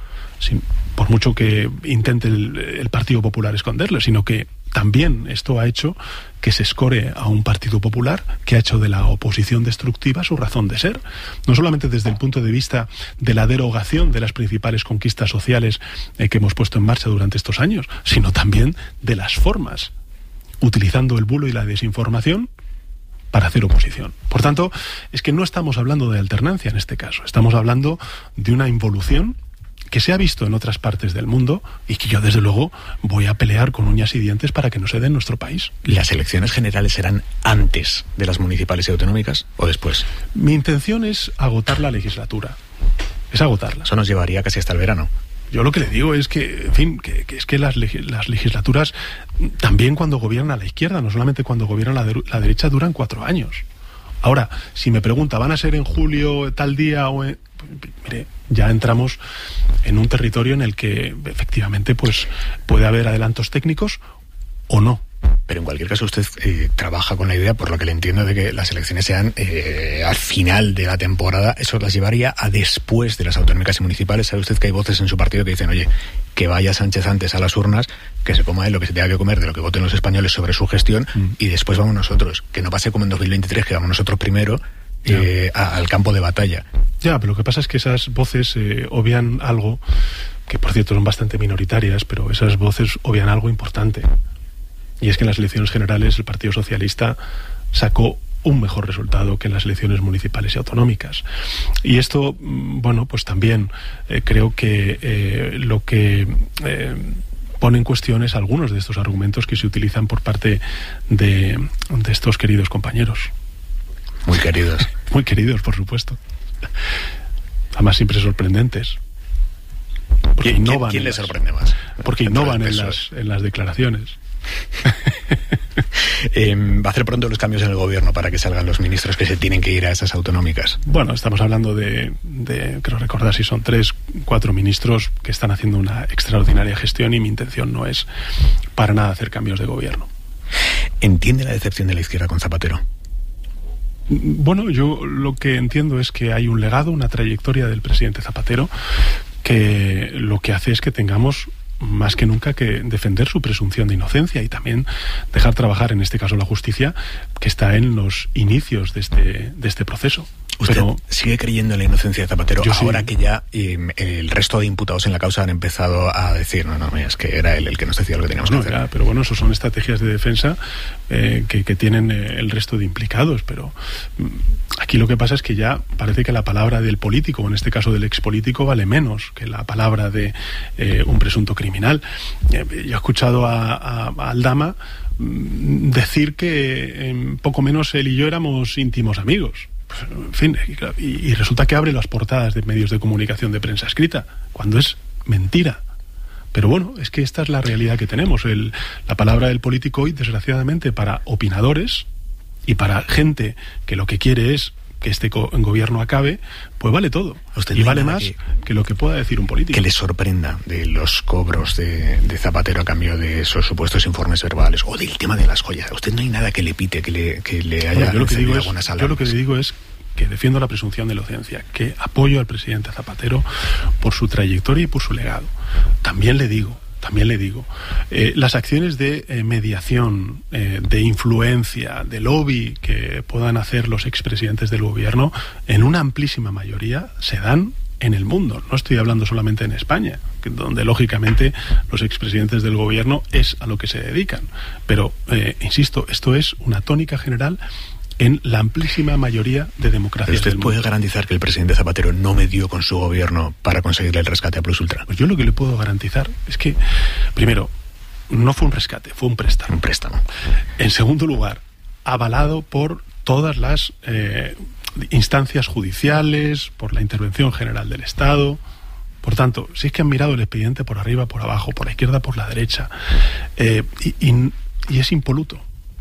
por mucho que intente el Partido Popular esconderlo, sino que también esto ha hecho que se escore a un Partido Popular que ha hecho de la oposición destructiva su razón de ser. No solamente desde el punto de vista de la derogación de las principales conquistas sociales que hemos puesto en marcha durante estos años, sino también de las formas, utilizando el bulo y la desinformación para hacer oposición. Por tanto, es que no estamos hablando de alternancia en este caso, estamos hablando de una involución que se ha visto en otras partes del mundo y que yo desde luego voy a pelear con uñas y dientes para que no se dé en nuestro país. ¿Las elecciones generales serán antes de las municipales y autonómicas o después? Mi intención es agotar la legislatura, es agotarla. Eso nos llevaría casi hasta el verano. Yo lo que le digo es que, en fin, que es que las legislaturas, también cuando gobierna la izquierda, no solamente cuando gobierna la derecha, duran 4 años. Ahora, si me pregunta, ¿van a ser en julio tal día o en...? Mire, ya entramos en un territorio en el que efectivamente pues puede haber adelantos técnicos o no. Pero en cualquier caso usted trabaja con la idea, por lo que le entiendo, de que las elecciones sean al final de la temporada. Eso las llevaría a después de las autonómicas y municipales. Sabe usted que hay voces en su partido que dicen, oye, que vaya Sánchez antes a las urnas, que se coma él lo que se tenga que comer de lo que voten los españoles sobre su gestión y después vamos nosotros. Que no pase como en 2023, que vamos nosotros primero al campo de batalla. Ya, pero lo que pasa es que esas voces obvian algo, que por cierto son bastante minoritarias, pero esas voces obvian algo importante. Y es que en las elecciones generales el Partido Socialista sacó un mejor resultado que en las elecciones municipales y autonómicas. Y esto, bueno, pues también creo que lo que pone en cuestión es algunos de estos argumentos que se utilizan por parte de estos queridos compañeros. Muy queridos. Muy queridos, por supuesto. Además, siempre sorprendentes. ¿Quién le sorprende más? Porque innovan en las declaraciones. ¿Va a hacer pronto los cambios en el gobierno para que salgan los ministros que se tienen que ir a esas autonómicas? Bueno, estamos hablando de creo recordar si son 3-4 ministros que están haciendo una extraordinaria gestión, y mi intención no es para nada hacer cambios de gobierno. ¿Entiende la decepción de la izquierda con Zapatero? Bueno, yo lo que entiendo es que hay un legado, una trayectoria del presidente Zapatero que lo que hace es que tengamos más que nunca que defender su presunción de inocencia y también dejar trabajar, en este caso, la justicia, que está en los inicios de este proceso. ¿Usted sigue creyendo en la inocencia de Zapatero ahora sí, que ya el resto de imputados en la causa han empezado a decir no, es que era él el que nos decía lo que teníamos que hacer? Ya, pero bueno, eso son estrategias de defensa que tienen el resto de implicados, pero aquí lo que pasa es que ya parece que la palabra del político, o en este caso del expolítico, vale menos que la palabra de un presunto criminal. Yo he escuchado a Aldama decir que poco menos él y yo éramos íntimos amigos. Pues, en fin, y resulta que abre las portadas de medios de comunicación de prensa escrita, cuando es mentira. Pero bueno, es que esta es la realidad que tenemos. La palabra del político hoy, desgraciadamente, para opinadores y para gente que lo que quiere es que este gobierno acabe, pues vale todo. Y vale más que lo que pueda decir un político. Que le sorprenda de los cobros de Zapatero a cambio de esos supuestos informes verbales, o del tema de las joyas. A usted no hay nada que le pite, que le haya cedido algunas alarmas. Yo lo que le digo es que defiendo la presunción de inocencia, que apoyo al presidente Zapatero por su trayectoria y por su legado. También le digo, las acciones de mediación, de influencia, de lobby que puedan hacer los expresidentes del gobierno, en una amplísima mayoría se dan en el mundo. No estoy hablando solamente en España, donde lógicamente los expresidentes del gobierno es a lo que se dedican. Pero, insisto, esto es una tónica general en la amplísima mayoría de democracias del mundo. ¿Usted puede garantizar que el presidente Zapatero no medió con su gobierno para conseguirle el rescate a Plus Ultra? Pues yo lo que le puedo garantizar es que, primero, no fue un rescate, fue un préstamo. Un préstamo. En segundo lugar, avalado por todas las instancias judiciales, por la intervención general del Estado. Por tanto, si es que han mirado el expediente por arriba, por abajo, por la izquierda, por la derecha, y es impoluto,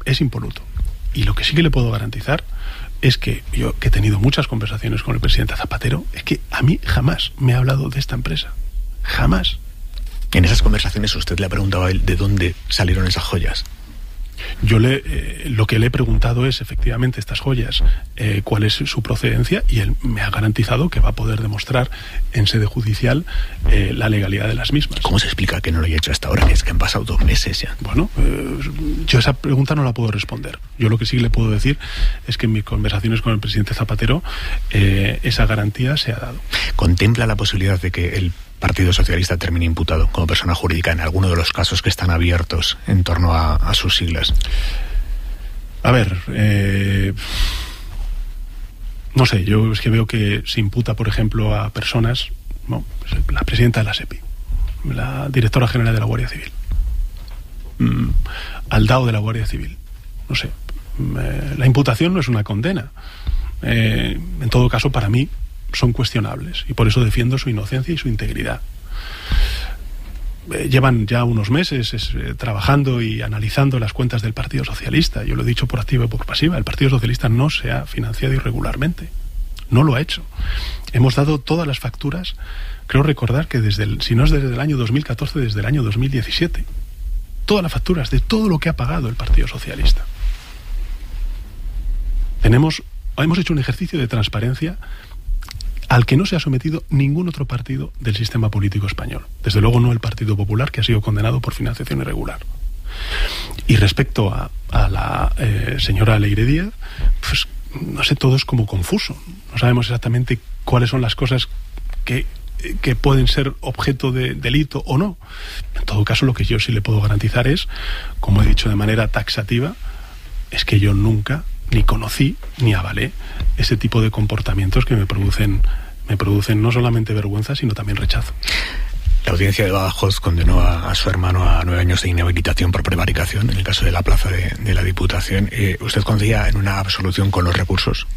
Y lo que sí que le puedo garantizar es que yo, que he tenido muchas conversaciones con el presidente Zapatero, es que a mí jamás me ha hablado de esta empresa. Jamás. En esas conversaciones usted le ha preguntado a él de dónde salieron esas joyas. Yo lo que le he preguntado es, efectivamente, estas joyas, cuál es su procedencia, y él me ha garantizado que va a poder demostrar en sede judicial la legalidad de las mismas. ¿Cómo se explica que no lo haya hecho hasta ahora? Que es que han pasado 2 meses ya. Bueno, yo esa pregunta no la puedo responder. Yo lo que sí le puedo decir es que en mis conversaciones con el presidente Zapatero esa garantía se ha dado. ¿Contempla la posibilidad de que el Partido Socialista termine imputado como persona jurídica en alguno de los casos que están abiertos en torno a sus siglas? A ver, no sé, yo es que veo que se imputa, por ejemplo, a personas, ¿no? La presidenta de la SEPI, la directora general de la Guardia Civil, al DAO de la Guardia Civil, no sé, la imputación no es una condena, en todo caso, para mí son cuestionables, y por eso defiendo su inocencia y su integridad. Llevan ya unos meses trabajando y analizando las cuentas del Partido Socialista. Yo lo he dicho por activa y por pasiva. El Partido Socialista no se ha financiado irregularmente. No lo ha hecho. Hemos dado todas las facturas, creo recordar que si no es desde el año 2014, desde el año 2017. Todas las facturas de todo lo que ha pagado el Partido Socialista. Hemos hecho un ejercicio de transparencia al que no se ha sometido ningún otro partido del sistema político español. Desde luego no el Partido Popular, que ha sido condenado por financiación irregular. Y respecto a la señora Leire Díaz, pues no sé, todo es como confuso. No sabemos exactamente cuáles son las cosas que pueden ser objeto de delito o no. En todo caso, lo que yo sí le puedo garantizar es, como he dicho de manera taxativa, es que yo nunca ni conocí, ni avalé ese tipo de comportamientos que me producen no solamente vergüenza, sino también rechazo. La audiencia de Badajoz condenó a su hermano a 9 años de inhabilitación por prevaricación en el caso de la plaza de la Diputación. ¿Usted confía en una absolución con los recursos?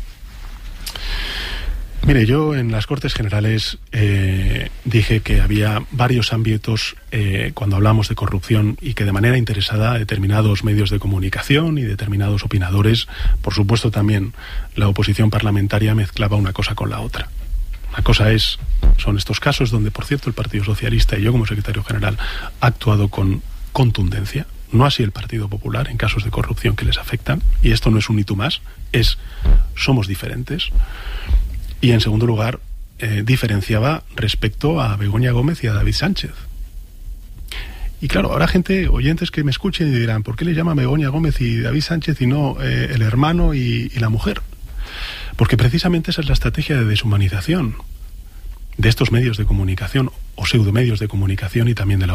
Mire, yo en las Cortes Generales dije que había varios ámbitos cuando hablamos de corrupción y que de manera interesada determinados medios de comunicación y determinados opinadores, por supuesto también la oposición parlamentaria, mezclaba una cosa con la otra. Una cosa son estos casos donde, por cierto, el Partido Socialista y yo como secretario general ha actuado con contundencia, no así el Partido Popular en casos de corrupción que les afectan, y esto no es un y tú más, somos diferentes. Y en segundo lugar, diferenciaba respecto a Begoña Gómez y a David Sánchez. Y claro, habrá oyentes que me escuchen y dirán, ¿por qué le llama Begoña Gómez y David Sánchez y no el hermano y la mujer? Porque precisamente esa es la estrategia de deshumanización de estos medios de comunicación o pseudomedios de comunicación y también de la